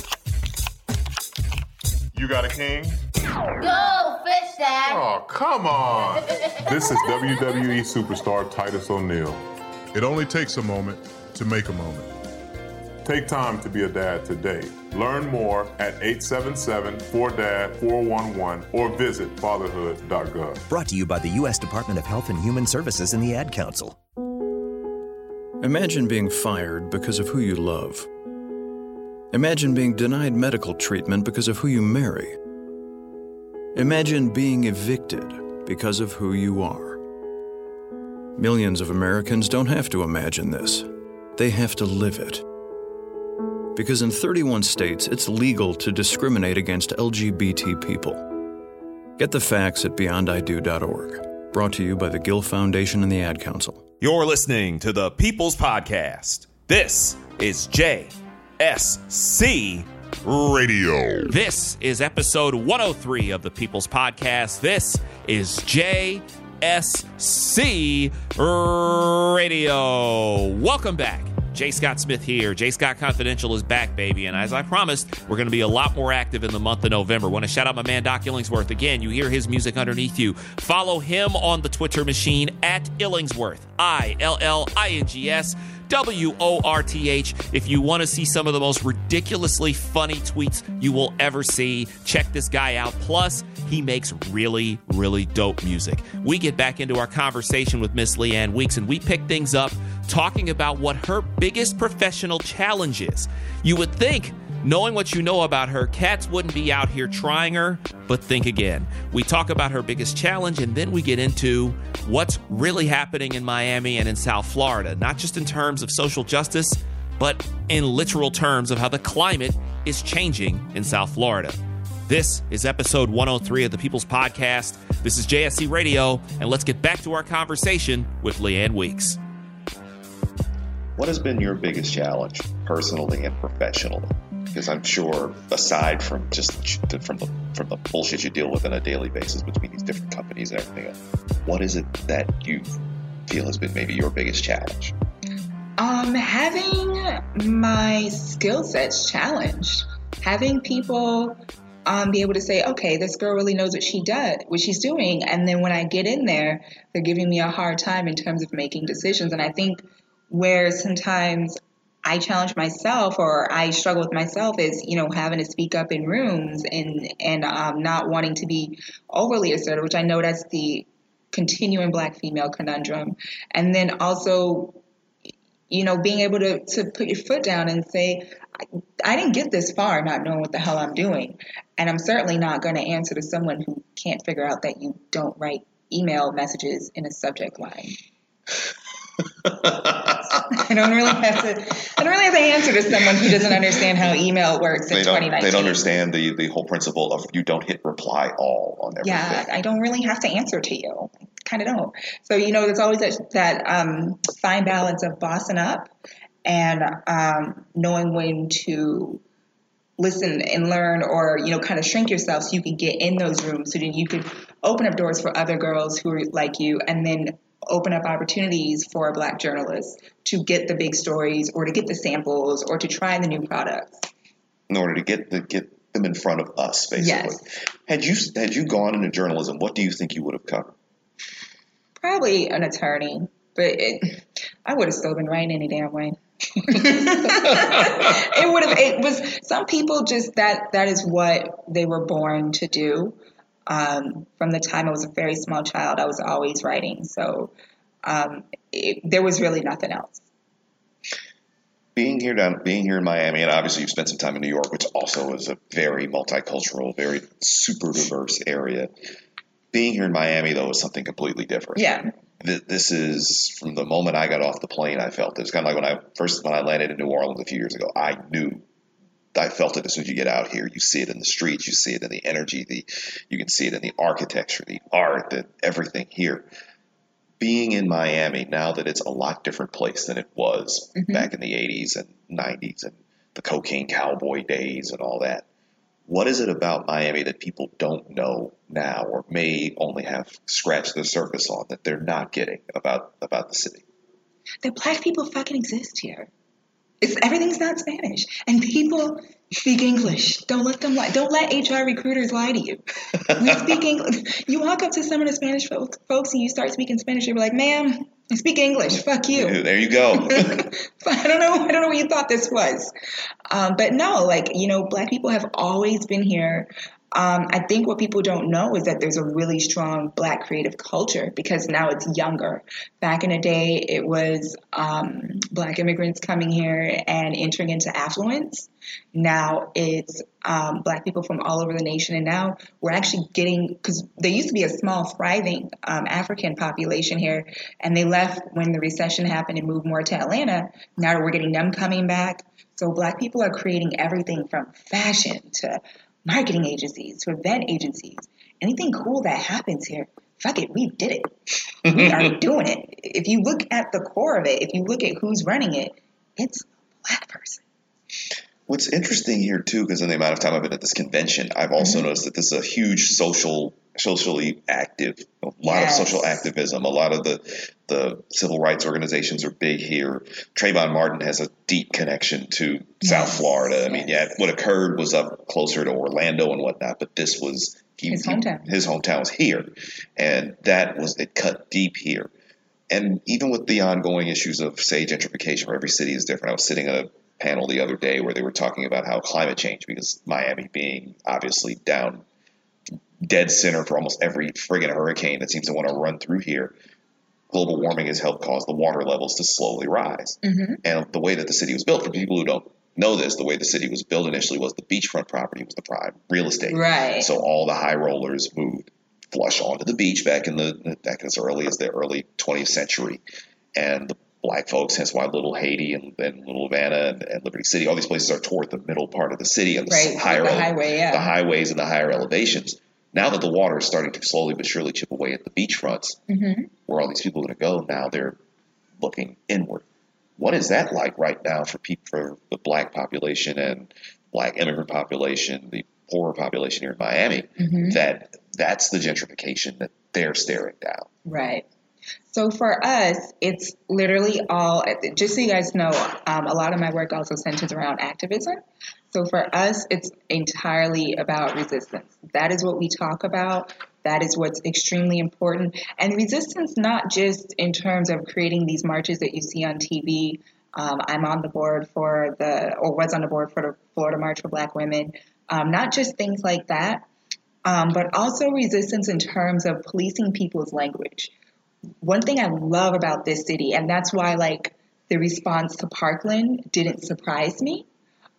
You got a king? Go, fish dad. Oh, come on. This is W W E superstar Titus O'Neil. It only takes a moment to make a moment. Take time to be a dad today. Learn more at eight seven seven, four D A D, four one one or visit fatherhood dot gov. Brought to you by the U S Department of Health and Human Services and the Ad Council. Imagine being fired because of who you love. Imagine being denied medical treatment because of who you marry. Imagine being evicted because of who you are. Millions of Americans don't have to imagine this. They have to live it. Because in thirty-one states, it's legal to discriminate against L G B T people. Get the facts at beyond I do dot org. Brought to you by the Gill Foundation and the Ad Council. You're listening to the People's Podcast. This is J S C Radio. This is episode one oh three of the People's Podcast. This is J S C Radio. Welcome back. Jay Scott Smith here. Jay Scott Confidential is back, baby. And as I promised, we're going to be a lot more active in the month of November. Want to shout out my man, Doc Illingsworth. Again, you hear his music underneath you. Follow him on the Twitter machine at Illingsworth. I L L I N G S W O R T H. If you want to see some of the most ridiculously funny tweets you will ever see, check this guy out. Plus, he makes really, really dope music. We get back into our conversation with Miss Leanne Weeks, and we pick things up talking about what her biggest professional challenge is. You would think, knowing what you know about her, cats wouldn't be out here trying her, but think again. We talk about her biggest challenge, and then we get into what's really happening in Miami and in South Florida, not just in terms of social justice, but in literal terms of how the climate is changing in South Florida. This is episode one oh three of the People's Podcast. This is J S C Radio, and let's get back to our conversation with Leanne Weeks. What has been your biggest challenge, personally and professionally? Because I'm sure, aside from just from the from the bullshit you deal with on a daily basis between these different companies and everything else, what is it that you feel has been maybe your biggest challenge? Um, having my skill sets challenged, having people um, be able to say, okay, this girl really knows what she does, what she's doing, and then when I get in there, they're giving me a hard time in terms of making decisions. And I think where sometimes I challenge myself or I struggle with myself is, you know, having to speak up in rooms and and um, not wanting to be overly assertive, which I know that's the continuing Black female conundrum. And then also, you know, being able to, to put your foot down and say, I, I didn't get this far not knowing what the hell I'm doing. And I'm certainly not going to answer to someone who can't figure out that you don't write email messages in a subject line. I don't really have to. I don't really have to answer to someone who doesn't understand how email works in they don't, twenty nineteen. They don't understand the, the whole principle of you don't hit reply all on everything. Yeah, I don't really have to answer to you. I kind of don't. So you know, there's always that, that um, fine balance of bossing up and um, knowing when to listen and learn, or, you know, kind of shrink yourself so you can get in those rooms, so then you could open up doors for other girls who are like you, and then open up opportunities for Black journalists to get the big stories, or to get the samples, or to try the new products. In order to get the get them in front of us, basically. Yes. Had you had you gone into journalism, what do you think you would have covered? Probably an attorney, but it, I would have still been writing any damn way. it would have. It was some people just that that is what they were born to do. Um, from the time I was a very small child, I was always writing. So um, it, there was really nothing else. Being here down, being here in Miami, and obviously you've spent some time in New York, which also is a very multicultural, very super diverse area. Being here in Miami, though, is something completely different. Yeah. This is, from the moment I got off the plane, I felt it. It's kind of like when I first when I landed in New Orleans a few years ago. I knew, I felt it as soon as you get out here. You see it in the streets, you see it in the energy, the you can see it in the architecture, the art, the everything here. Being in Miami, now that it's a lot different place than it was mm-hmm. back in the eighties and nineties and the cocaine cowboy days and all that, what is it about Miami that people don't know now, or may only have scratched the surface on, that they're not getting about, about the city? That Black people fucking exist here. It's everything's not Spanish, and people speak English. Don't let them lie. Don't let H R recruiters lie to you. We speak English. You walk up to some of the Spanish folks and you start speaking Spanish. You're like, "Ma'am, I speak English. Fuck you." There you go. I don't know. I don't know what you thought this was. Um, but no, like, you know, Black people have always been here. Um, I think what people don't know is that there's a really strong Black creative culture, because now it's younger. Back in the day, it was um, Black immigrants coming here and entering into affluence. Now it's um, Black people from all over the nation. And now we're actually getting, because there used to be a small, thriving um, African population here, and they left when the recession happened and moved more to Atlanta. Now we're getting them coming back. So Black people are creating everything from fashion to marketing agencies, to event agencies. Anything cool that happens here, fuck it, we did it. We are doing it. If you look at the core of it, if you look at who's running it, it's a Black person. What's interesting here, too, because in the amount of time I've been at this convention, I've also mm-hmm. noticed that this is a huge social, socially active, a lot yes. of social activism. A lot of the the civil rights organizations are big here. Trayvon Martin has a deep connection to yes. South Florida. I yes. mean, yeah, what occurred was up closer to Orlando and whatnot, but this was he, his hometown. He, his hometown was here, and that was it cut deep here. And even with the ongoing issues of, say, gentrification, where every city is different. I was sitting at a panel the other day where they were talking about how climate change, because Miami being obviously down dead center for almost every friggin' hurricane that seems to want to run through here, global warming has helped cause the water levels to slowly rise. Mm-hmm. And the way that the city was built, for people who don't know this, the way the city was built initially was the beachfront property was the prime real estate. Right. So all the high rollers moved flush onto the beach back in the back as early as the early twentieth century. And the Black folks, hence why Little Haiti and, and Little Havana and, and Liberty City, all these places are toward the middle part of the city and the right. higher the, highway, yeah. the highways and the higher elevations. Now that the water is starting to slowly but surely chip away at the beachfronts, mm-hmm. where all these people are going to go, now they're looking inward. What is that like right now for people, for the Black population and Black immigrant population, the poorer population here in Miami? Mm-hmm. That that's the gentrification that they're staring down. Right. So for us, it's literally all, just so you guys know, um, a lot of my work also centers around activism. So for us, it's entirely about resistance. That is what we talk about. That is what's extremely important. And resistance, not just in terms of creating these marches that you see on T V. Um, I'm on the board for the, or was on the board for the Florida March for Black Women. Um, not just things like that, um, but also resistance in terms of policing people's language. One thing I love about this city, and that's why, like, the response to Parkland didn't surprise me.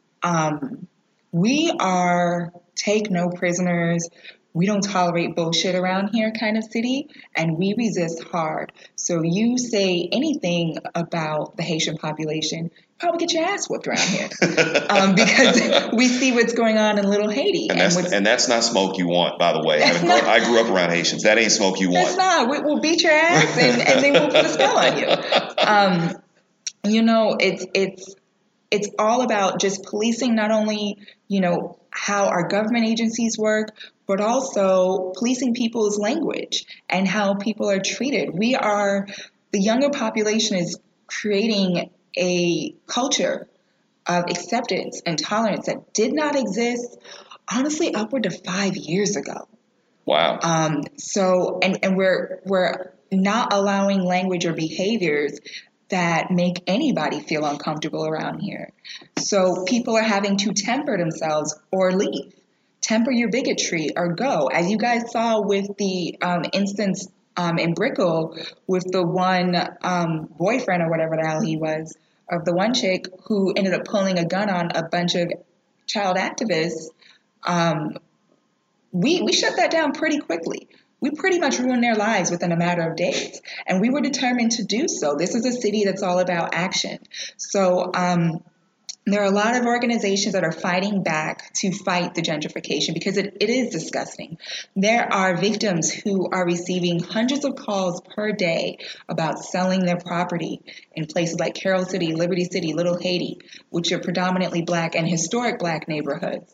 Um, we are take no prisoners. We don't tolerate bullshit around here kind of city, and we resist hard. So you say anything about the Haitian population, probably get your ass whooped around here um, because we see what's going on in Little Haiti. And, and, that's, and that's not smoke you want, by the way. Having not, grown, I grew up around Haitians. That ain't smoke you want. That's not. We, we'll beat your ass and, and then we'll put a spell on you. Um, you know, it's it's it's all about just policing not only, you know, how our government agencies work, but also policing people's language and how people are treated. We are, the younger population is creating a culture of acceptance and tolerance that did not exist, honestly, upward to five years ago. Wow. Um, so, and, and we're we're not allowing language or behaviors that make anybody feel uncomfortable around here. So people are having to temper themselves or leave. Temper your bigotry or go. As you guys saw with the um, instance um, in Brickell with the one um, boyfriend or whatever the hell he was, of the one chick who ended up pulling a gun on a bunch of child activists, um, we, we shut that down pretty quickly. We pretty much ruined their lives within a matter of days, and we were determined to do so. This is a city that's all about action. So um, there are a lot of organizations that are fighting back to fight the gentrification because it, it is disgusting. There are victims who are receiving hundreds of calls per day about selling their property in places like Carroll City, Liberty City, Little Haiti, which are predominantly Black and historic Black neighborhoods.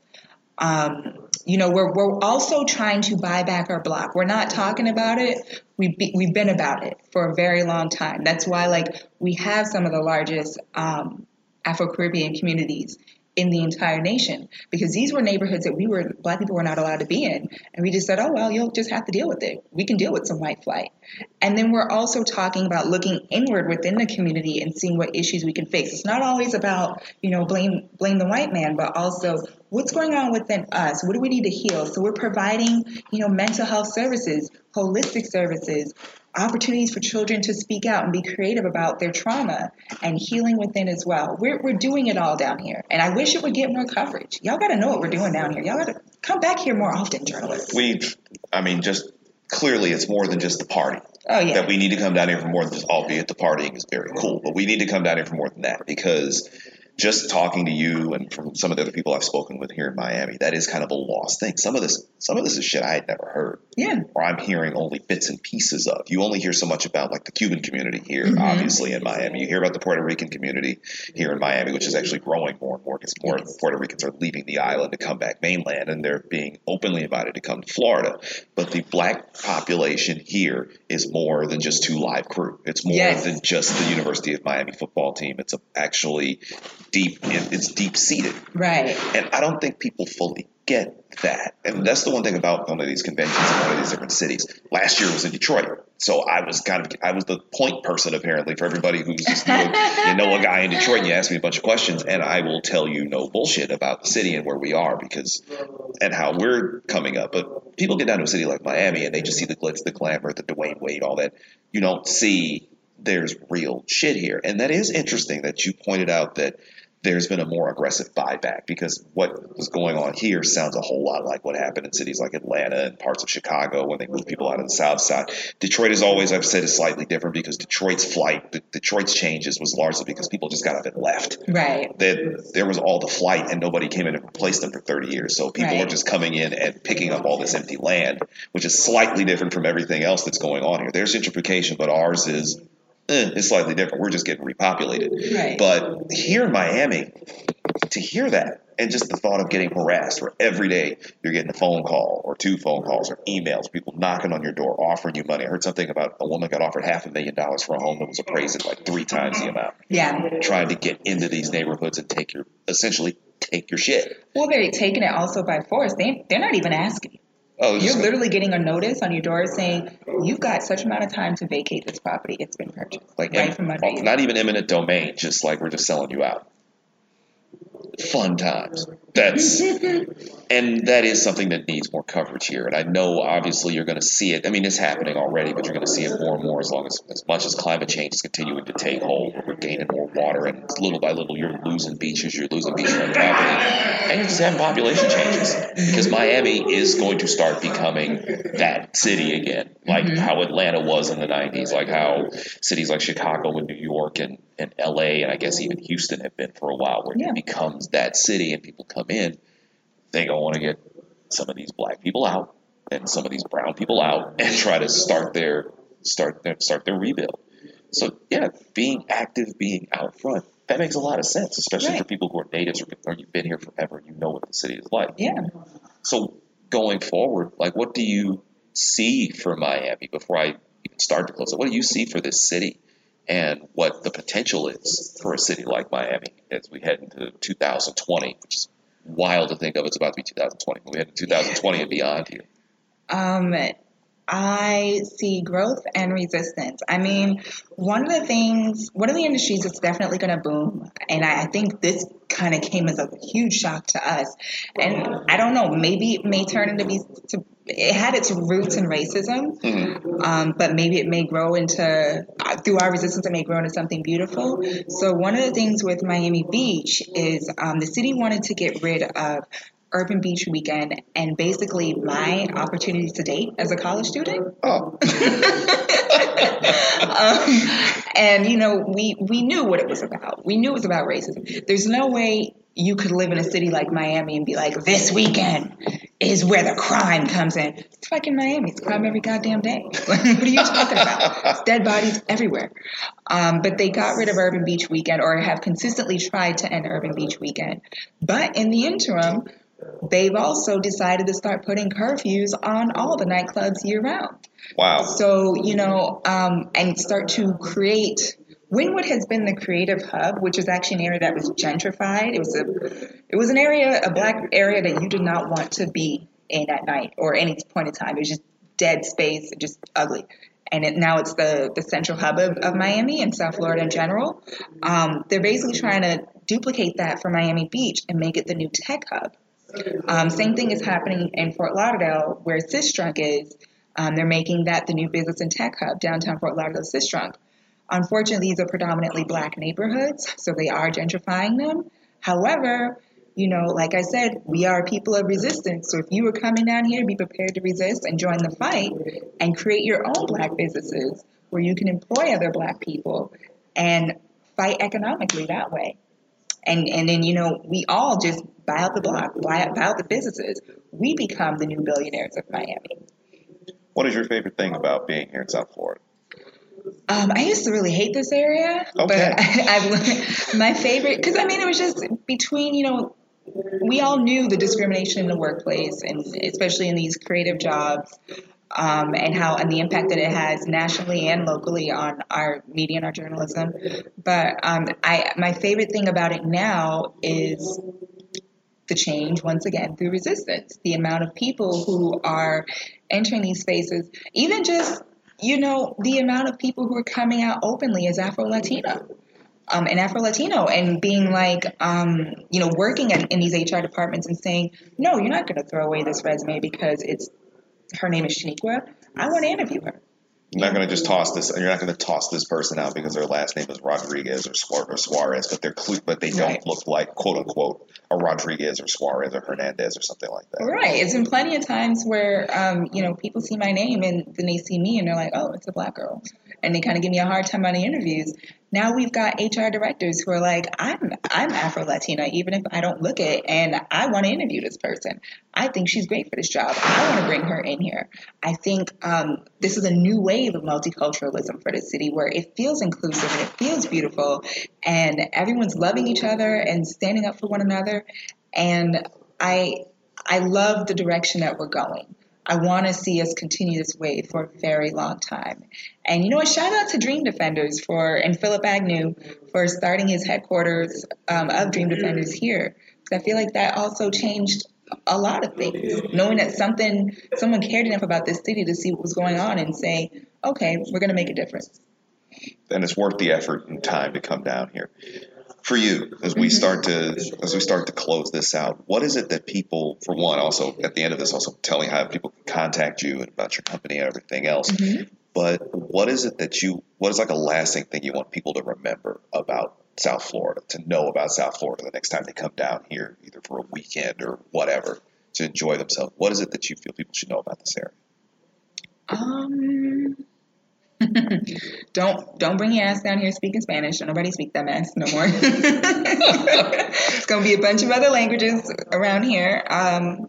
Um, you know, we're we're also trying to buy back our block. We're not talking about it. We've be, we've been about it for a very long time. That's why, like, we have some of the largest um, Afro-Caribbean communities in the entire nation, because these were neighborhoods that we were, Black people were not allowed to be in. And we just said, oh, well, you'll just have to deal with it. We can deal with some white flight. And then we're also talking about looking inward within the community and seeing what issues we can fix. It's not always about, you know, blame blame the white man, but also what's going on within us? What do we need to heal? So we're providing, you know, mental health services, holistic services, opportunities for children to speak out and be creative about their trauma and healing within as well. We're we're doing it all down here. And I wish it would get more coverage. Y'all got to know what we're doing down here. Y'all got to come back here more often, journalists. We, I mean, just clearly it's more than just the party. Oh, yeah. That we need to come down here for more than just, albeit the partying is very cool, but we need to come down here for more than that, because just talking to you and from some of the other people I've spoken with here in Miami, that is kind of a lost thing. Some of this, some of this is shit I had never heard. Yeah. Or I'm hearing only bits and pieces of. You only hear so much about like the Cuban community here, Mm-hmm. obviously in Miami. You hear about the Puerto Rican community here in Miami, which is actually growing more and more because more yes. Puerto Ricans are leaving the island to come back mainland, and they're being openly invited to come to Florida. But the Black population here is more than just two live crew. It's more yes. than just the University of Miami football team. It's a, actually deep. It's deep seated. Right. And I don't think people fully get that. And that's the one thing about one of these conventions in one of these different cities. Last year was in Detroit. So I was kind of, I was the point person apparently for everybody who's just, you know, you know a guy in Detroit and you ask me a bunch of questions and I will tell you no bullshit about the city and where we are because, and how we're coming up. But people get down to a city like Miami and they just see the glitz, the glamour, the Dwayne Wade, all that. You don't see there's real shit here. And that is interesting that you pointed out that there's been a more aggressive buyback, because what was going on here sounds a whole lot like what happened in cities like Atlanta and parts of Chicago when they moved people out of the South Side. Detroit is always, I've said, is slightly different because Detroit's flight, the, Detroit's changes was largely because people just got up and left. Right. There, there was all the flight and nobody came in and replaced them for thirty years. So people right. are just coming in and picking up all this empty land, which is slightly different from everything else that's going on here. There's gentrification, but ours is Eh, it's slightly different. We're just getting repopulated. Right. But here in Miami, to hear that and just the thought of getting harassed where every day you're getting a phone call or two phone calls or emails, people knocking on your door, offering you money. I heard something about a woman got offered half a million dollars for a home that was appraised at like three times the amount. Yeah. Trying to get into these neighborhoods and take your, essentially take your shit. Well, they're taking it also by force. They, they're not even asking. Oh, You're literally getting a notice on your door saying, you've got such amount of time to vacate this property. It's been purchased. Like, right em- from under you. Not even eminent domain, just like we're just selling you out. Fun times. That's and that is something that needs more coverage here. And I know obviously you're going to see it. I mean, it's happening already, but you're going to see it more and more as long as as much as climate change is continuing to take hold. We're gaining more water, and little by little you're losing beaches, you're losing beachfront property, and you're just having population changes because Miami is going to start becoming that city again, like mm-hmm. how Atlanta was in the nineties, like how cities like Chicago and New York and and L A and I guess even Houston have been for a while, where yeah. it becomes that city and people come in, they go want to get some of these black people out and some of these brown people out and try to start their start their start their rebuild. So yeah, being active, being out front, That makes a lot of sense, especially Right. for people who are natives or, or you've been here forever. You know what the city is like. Yeah. So going forward, like, what do you see for Miami before I even start to close it? What do you see for this city and what the potential is for a city like Miami as we head into two thousand twenty, which is wild to think of. It's about to be two thousand twenty. We head into two thousand twenty and beyond here. Um, I see growth and resistance. I mean, one of the things, one of the industries that's definitely going to boom, and I, I think this kind of came as a huge shock to us. And I don't know, maybe it may turn into be, to, it had its roots in racism, um, but maybe it may grow into, uh, through our resistance, it may grow into something beautiful. So one of the things with Miami Beach is um, the city wanted to get rid of Urban Beach Weekend and basically my opportunity to date as a college student. Oh. um, and, you know, we, we knew what it was about. We knew it was about racism. There's no way you could live in a city like Miami and be like, this weekend is where the crime comes in. It's fucking Miami. It's crime every goddamn day. What are you talking about? It's dead bodies everywhere. Um, but they got rid of Urban Beach Weekend, or have consistently tried to end Urban Beach Weekend. But in the interim, they've also decided to start putting curfews on all the nightclubs year round. Wow. So, you know, um, and start to create. Wynwood has been the creative hub, which is actually an area that was gentrified. It was a, it was an area, a black area that you did not want to be in at night or any point in time. It was just dead space, just ugly. And it, now it's the, the central hub of, of Miami and South Florida in general. Um, they're basically trying to duplicate that for Miami Beach and make it the new tech hub. Um, same thing is happening in Fort Lauderdale, where Sistrunk is. Um, they're making that the new business and tech hub, downtown Fort Lauderdale, Sistrunk. Unfortunately, these are predominantly black neighborhoods, so they are gentrifying them. However, you know, like I said, we are people of resistance. So if you were coming down here, be prepared to resist and join the fight and create your own black businesses where you can employ other black people and fight economically that way. And and then, you know, we all just buy out the block, buy out, buy out the businesses. We become the new billionaires of Miami. What is your favorite thing about being here in South Florida? Um, I used to really hate this area, okay. but I, I've my favorite, because I mean, it was just between, you know, we all knew the discrimination in the workplace, and especially in these creative jobs, um, and how and the impact that it has nationally and locally on our media and our journalism. But um, I my favorite thing about it now is the change, once again, through resistance. The amount of people who are entering these spaces, even just, you know, the amount of people who are coming out openly as Afro-Latino um, and Afro-Latino and being like, um, you know, working in, in these H R departments and saying, no, you're not going to throw away this resume because it's her name is Shaniqua. I want to interview her. You're not going to just toss this. You're not going to toss this person out because their last name is Rodriguez or Suarez, but they're but they don't right. look like quote unquote a Rodriguez or Suarez or Hernandez or something like that. Right. It's been plenty of times where um, you know, people see my name and then they see me and they're like, oh, it's a black girl, and they kind of give me a hard time on the interviews. Now we've got H R directors who are like, I'm I'm Afro-Latina, even if I don't look it, and I want to interview this person. I think she's great for this job. I want to bring her in here. I think um, this is a new wave of multiculturalism for the city where it feels inclusive and it feels beautiful, and everyone's loving each other and standing up for one another. And I I love the direction that we're going. I want to see us continue this wave for a very long time. And, you know, a shout out to Dream Defenders for and Philip Agnew for starting his headquarters um, of Dream Defenders here. Because I feel like that also changed a lot of things. Knowing that something, someone cared enough about this city to see what was going on and say, okay, we're going to make a difference. Then it's worth the effort and time to come down here. For you, as we start to as we start to close this out, what is it that people, for one, also at the end of this, also telling how people can contact you and about your company and everything else. Mm-hmm. But what is it that you, what is like a lasting thing you want people to remember about South Florida, to know about South Florida the next time they come down here, either for a weekend or whatever, to enjoy themselves? What is it that you feel people should know about this area? Um. don't don't bring your ass down here speaking Spanish. Don't nobody speak that mess no more. It's gonna be a bunch of other languages around here. Um,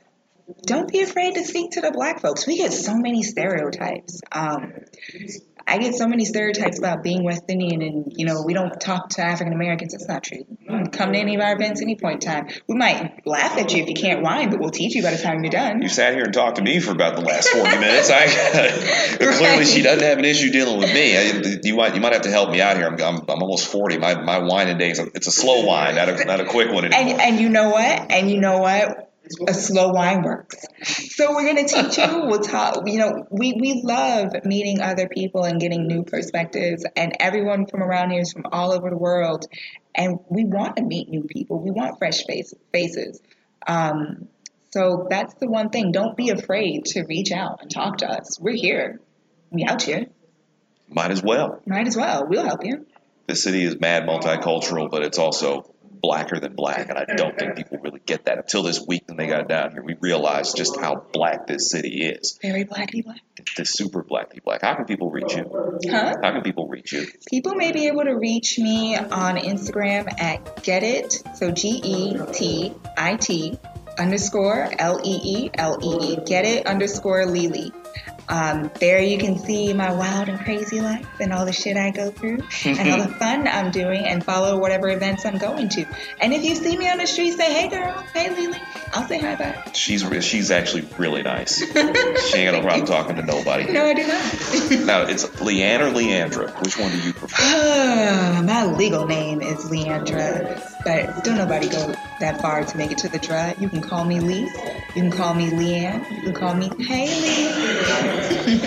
don't be afraid to speak to the black folks. We get so many stereotypes. Um, I, I get so many stereotypes about being West Indian and, you know, we don't talk to African Americans. That's not true. You can come to any of our events any point in time. We might laugh at you if you can't whine, but we'll teach you by the time you're done. You sat here and talked to me for about the last forty minutes. I right. Clearly she doesn't have an issue dealing with me. I, you might you might have to help me out here. I'm I'm, I'm almost forty. My my whining days, it's a slow whine, not a, not a quick one anymore. And, and you know what? And you know what? A slow whine works. So we're going to teach you. We'll talk. You know, we, we love meeting other people and getting new perspectives. And everyone from around here is from all over the world. And we want to meet new people. We want fresh face, faces. Um, so that's the one thing. Don't be afraid to reach out and talk to us. We're here. We out here. Might as well. Might as well. We'll help you. This city is mad multicultural, but it's also blacker than black, and I don't think people really get that until this week when they got down here. We realized just how black this city is. Very blackity black. It's super blackity black. How can people reach you? Huh? How can people reach you? People may be able to reach me on Instagram at get it, so G E T I T underscore L E E L E E, get it underscore Lily. Um, there you can see my wild and crazy life and all the shit I go through and all the fun I'm doing and follow whatever events I'm going to. And if you see me on the street, say, hey girl, hey Lily, I'll say hi back. She's she's actually really nice. She ain't got no problem talking to nobody. No, I do not. Now, it's Leanne or Leandra? Which one do you prefer? My legal name is Leandra, but don't nobody go that far to make it to the drug. You can call me Lee. You can call me Leanne. You can call me Hey Lee.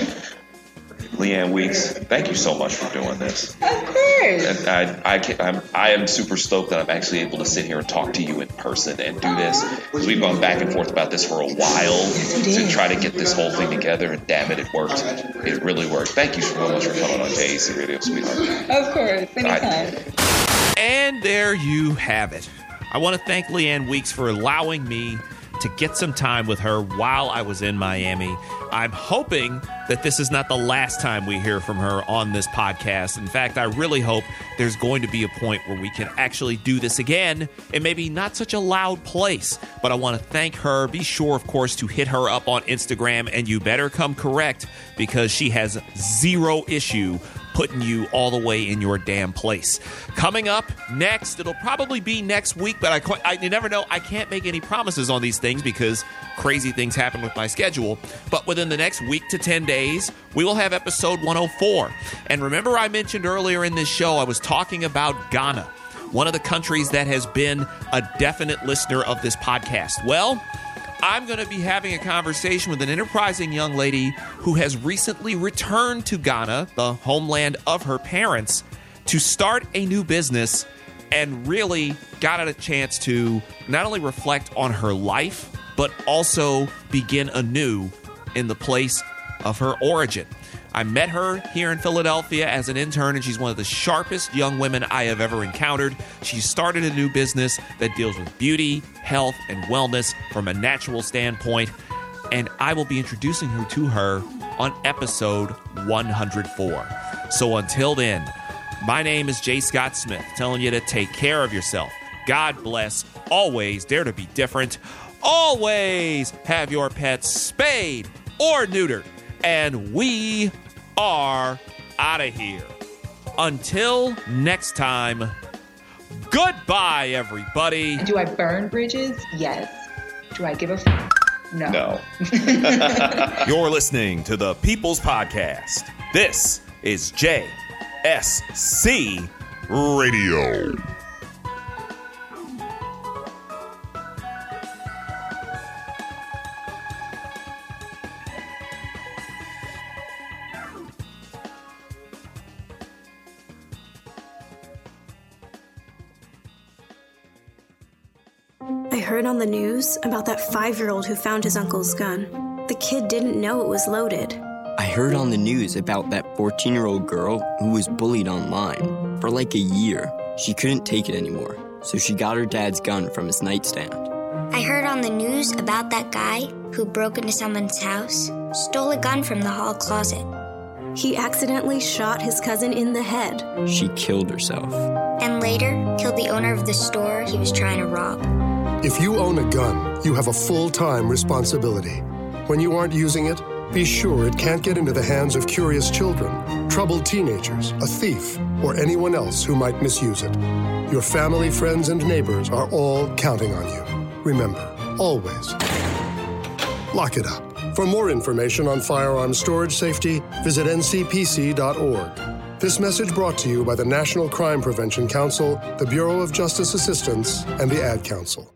Leanne Weeks, thank you so much for doing this. Of course. And I, I, can, I'm, I am super stoked that I'm actually able to sit here and talk to you in person and do this. Because we've gone back and forth about this for a while to try to get this whole thing together, and damn it, it worked. It really worked. Thank you so much for coming on J A C Radio, sweetheart. Of course, anytime. I, and there you have it. I want to thank Leanne Weeks for allowing me to get some time with her while I was in Miami. I'm hoping that this is not the last time we hear from her on this podcast. In fact, I really hope there's going to be a point where we can actually do this again in maybe not such a loud place. But I want to thank her. Be sure, of course, to hit her up on Instagram, and you better come correct because she has zero issue putting you all the way in your damn place. Coming up next, it'll probably be next week, but I, I you never know. I can't make any promises on these things because crazy things happen with my schedule. But within the next week to ten days, we will have episode one oh four. And remember I mentioned earlier in this show, I was talking about Ghana, one of the countries that has been a definite listener of this podcast. Well, I'm going to be having a conversation with an enterprising young lady who has recently returned to Ghana, the homeland of her parents, to start a new business and really got a chance to not only reflect on her life, but also begin anew in the place of her origin. I met her here in Philadelphia as an intern, and she's one of the sharpest young women I have ever encountered. She started a new business that deals with beauty, health, and wellness from a natural standpoint, and I will be introducing her to her on episode one oh four. So until then, my name is Jay Scott Smith, telling you to take care of yourself. God bless. Always dare to be different. Always have your pets spayed or neutered. And we are out of here. Until next time, goodbye, everybody. Do I burn bridges? Yes. Do I give a f- No. No. You're listening to the People's Podcast. This is J S C Radio. I heard on the news about that five-year-old who found his uncle's gun. The kid didn't know it was loaded. I heard on the news about that fourteen-year-old girl who was bullied online. For like a year, she couldn't take it anymore, so she got her dad's gun from his nightstand. I heard on the news about that guy who broke into someone's house, stole a gun from the hall closet. He accidentally shot his cousin in the head. She killed herself. And later, killed the owner of the store he was trying to rob. If you own a gun, you have a full-time responsibility. When you aren't using it, Be sure it can't get into the hands of curious children, troubled teenagers, a thief, or anyone else who might misuse it. Your family, friends, and neighbors are all counting on you. Remember, always, lock it up. For more information on firearms storage safety, visit N C P C dot org. This message brought to you by the National Crime Prevention Council, the Bureau of Justice Assistance, and the Ad Council.